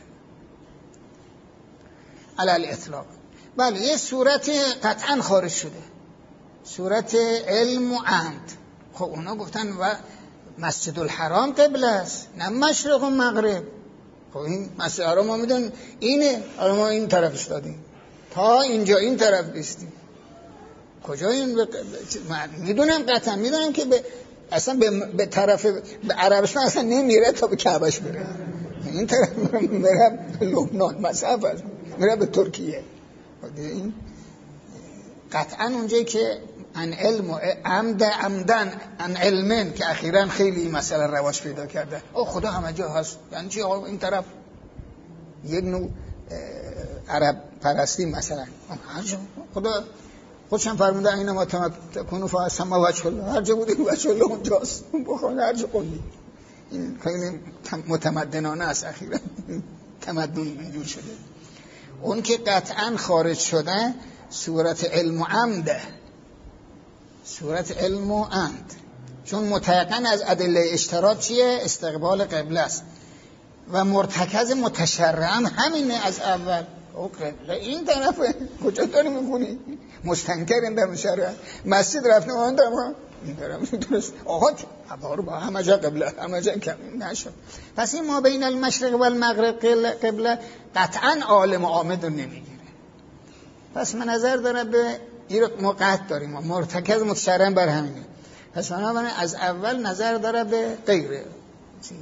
علی الاطلاق. بله، یه صورت قطعا خارج شده، صورت علم و عمد. خب اونا گفتن و مسجد الحرام قبله است، نه مشرق و مغرب. خب این مسجد الحرام ما میدونیم اینه، حالا ما این طرف استادیم تا اینجا این طرف بیستیم. کجا این میدونم، قطعا میدونم که اصلا به طرف به عربستان اصلا نمیره تا به کعبهش بره، این طرف میره لبنان، مسافت میره به ترکیه. این قطعا اونجایی که ان علم و عمدن ان علمن که اخیراً خیلی این مسئله رواج پیدا کرده، او خدا همه جا هست، یعنی چی آقا این طرف یک نوع عرب پرستی مثلا، خدا خودشم فرمودن اینا ما تکونو فاسما وجه الله، هر جا بودی وجه الله اونجاست، بخون هر جا قولی. این خیلی متمدنانه است، اخیراً تمدن اینجور شده. اون که قطعاً خارج شده صورت علم و عمده، صورت علم و عمد، چون متيقن از ادله اشتراط چیه؟ استقبال قبله است و مرتکز متشرع هم همینه از اول. او قبله این طرفه، کجا داری میخونی؟ مستنکرین در مشرع، مسجد رفتن آن طرف این طرف درست، آقا رو با همه جا قبله، همه جا کمی نشد. پس این ما بین المشرق و المغرب قبله قطعا عالم و عامد رو نمیگیره. پس من نظر داره به این ما قطع داریم، مرتکز متشرع بر همینه. پس من از اول نظر داره به غیره چیز.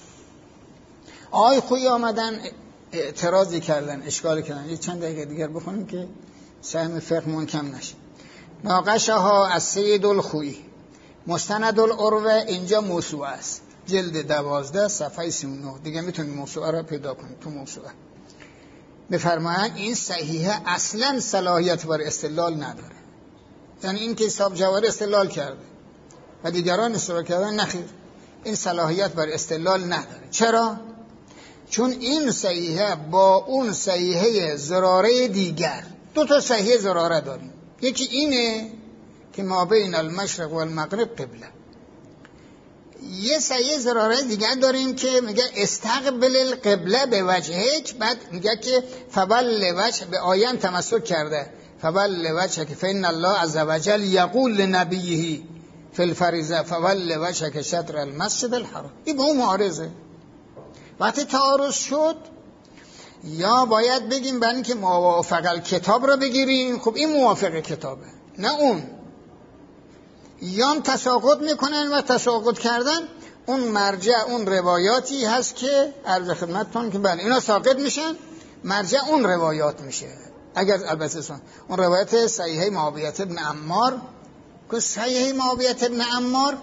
آی خویی آمدن اعتراضی کردن، اشکالی کردن. یه چند دقیقه دیگر بخونیم که سهم فقهمون کم نشه. ناقشها از سید الخویی مستند العروه، اینجا موسوعه است، جلد 12 صفحه 39 دیگه میتونید موسوعه را پیدا کنید تو موسوعه. بفرمایند این صحیحه اصلا صلاحیت بر استدلال نداره، یعنی این که حساب جواری استدلال کرده و دیگران استدلال کردن، نخیر، این صلاحیت بر استدلال نداره. چرا؟ چون این صحیحه با اون صحیحه زراره دیگر، دو تا صحیحه زراره داریم، یکی اینه که ما بین المشرق و المغرب قبله، یه صحیحه زراره دیگر داریم که میگه استقبل القبله به وجهک، بعد میگه که فبل وجه به آیان تمسک کرده، فبل وجه که فإن الله عز وجل یقول لنبیه فی الفریضه فول وجهک شطر المسجد الحرام. این با اون معارضه. وقتی تعارض شد یا باید بگیم برای اینکه موافق الکتاب رو بگیریم، خب این موافق کتابه نه اون، یا هم تساقط میکنن و تساقط کردن اون مرجع اون روایاتی هست که عرض خدمتتون که بله اینا ساقط میشن، مرجع اون روایات میشه. اگر البته اون روایت صحیحه معاویه بن عمار که صحیحه معاویه بن عمار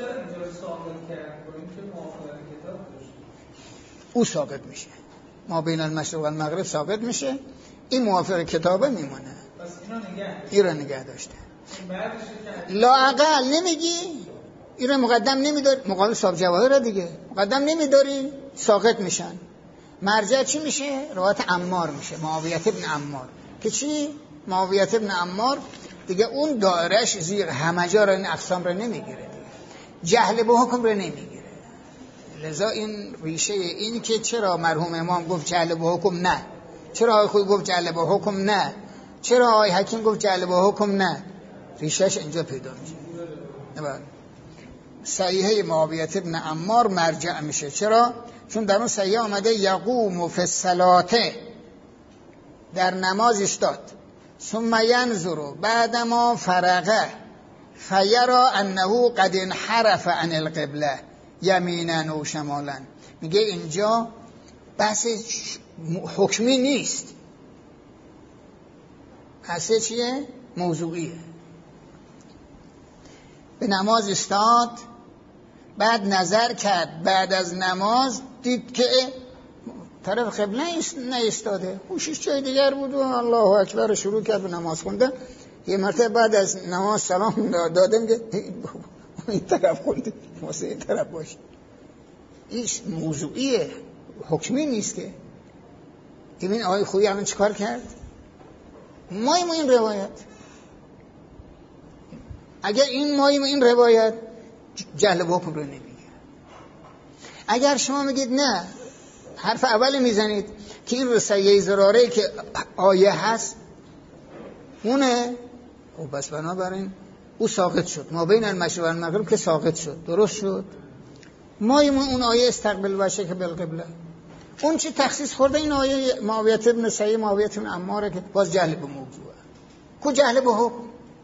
او ساقط میشه، ما بین المشرق و المغرب ساقط میشه، این موافق کتابه میمونه. پس این رو نگه داشته. لااقل نمیگی این رو مقدم نمیداری، مقابل صاحب جواهر دیگه مقدم نمیداری، ساقط میشن. مرجع چی میشه؟ روایت عمار میشه، معاویه بن عمار که چی؟ معاویه بن عمار دیگه اون دایرش زیر همه جا رو این اقسام رو نمیگیره دیگه. جهل به حکم رو نمیگیره. لذا این ریشه این که چرا مرحوم امام گفت جهل به حکم نه، چرا آقای خویی گفت جهل به حکم نه، چرا آقای حکیم گفت جهل به حکم نه، ریشهش اینجا پیدا میشه. صحیحه معاویه بن عمار مرجع میشه. چرا؟ چون در اون صحیحه آمده یقوم فی الصلاه، در نماز استاد، ثم ینظر بعدما فرغه فیرا انه قد انحرف عن القبله یمینا و شمالا. میگه اینجا بحث حکمی نیست، بحث چیه؟ موضوعیه. به نماز استاد، بعد نظر کرد، بعد از نماز دید که طرف قبله نایستاده، خوشش جای دیگر بود و الله اکبر شروع کرد به نماز خوندن. یه مرتبه بعد از نماز سلام دادم که این طرف خونده واسه این طرف باشه. این موضوعیه، حکمی نیست. که ببین آقای خویی الان چیکار کرد؟ مایم این روایت، اگر این مایم این روایت جهل به حکم رو نمیگه. اگر شما میگید نه، حرف اول میزنید که این رسیه زراره که آیه هست اونه، او بس بنابراین او ساقط شد، ما بین المشرق و المغرب که ساقط شد، درست شد. مایم اون آیه استقبل وجهک بالقبله، اون چی تخصیص خورده این آیه معاویه بن صحیح معاویه بن عماره که باز جهل به موضوعه. کو جهل به حکم؟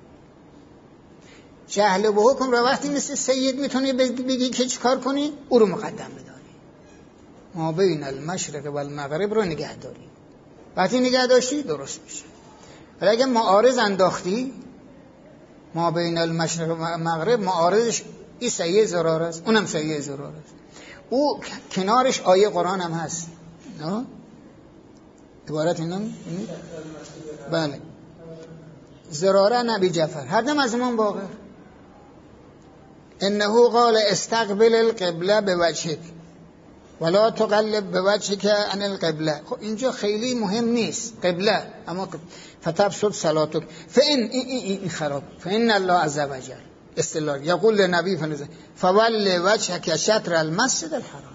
جهل به حکم رو وقتی مثل سید میتونی بگی که چیکار کنی؟ او رو مقدم بداری، ما بین المشرق و المغرب رو نگه داری. وقتی نگه داشتی درست میشه. ولی اگه معارض انداختی، ما بین المشرق و المغرب معارضش این صحیح زرار است، اونم صحیح زرار است، او کنارش آیه قرآن هم هست. نه؟ عبارت اینم بله زراره نبی جعفر هر دم از امام باقر انه قال استقبل القبله بوجهک ولا تقلب بوجهک عن القبله. خب اینجا خیلی مهم نیست قبله، اما فتبسط صلاتک فان این خراب فان الله عز وجل استدلال یقول لنبی فول وجهک شطر المسجد الحرام.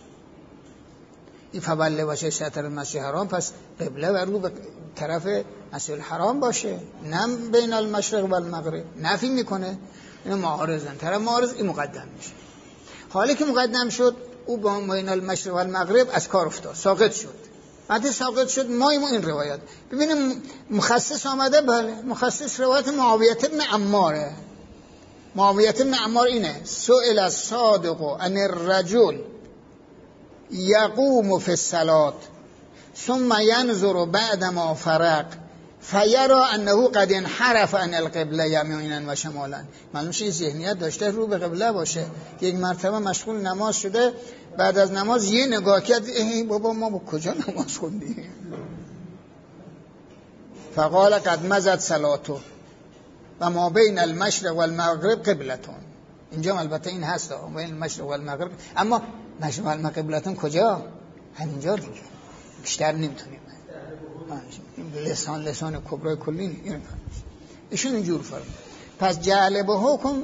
این فول وجه شطر المسجد الحرام، پس قبله و رو به طرف مسجد الحرام باشه، نه بین المشرق و المغرب. نفی میکنه، اینو معارضن، طرف معارض این مقدم میشه. حالی که مقدم شد او با بین المشرق و المغرب از کار افتاد، ساقط شد. وقتی ساقط شد ما این روایت ببینیم مخصص آمده. بله مخصص روایت معاویه بن عماره. معاویه بن عمار اینه سئل الصادق عن الرجل یقوم فی الصلاة ثم ینظر بعد ما فرغ فیرا انه قد انحرف عن القبله یمینا و شمالا. معلومه این ذهنیت داشته رو به قبله باشه. یک مرتبه مشغول نماز شده، بعد از نماز یه نگاه کرد ای بابا ما با کجا نماز خوندیم؟ فقال قد مضت صلاته و ما بین المشرق و المغرب قبلتون. اینجا البته این هست بین المشرق و المغرب، اما مشرق و المغرب قبلتون کجا؟ همینجا دیگه، بیشتر نمیتونیم. لسان کبرای کلی این ایشون اینجور فرمود. پس جهل به حکم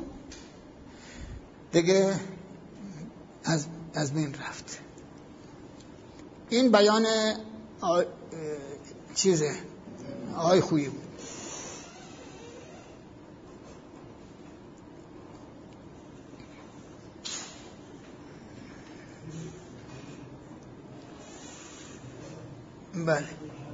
دیگه از بین رفت. این بیان چیزه آقای خویی بود. بله.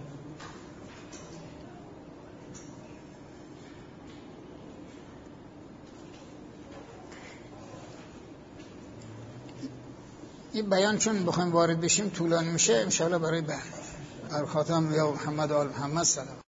این بیان چون بخوایم وارد بشیم طولانی میشه، انشاءالله برای بعد. خاتم یا محمد و آل محمد سلام.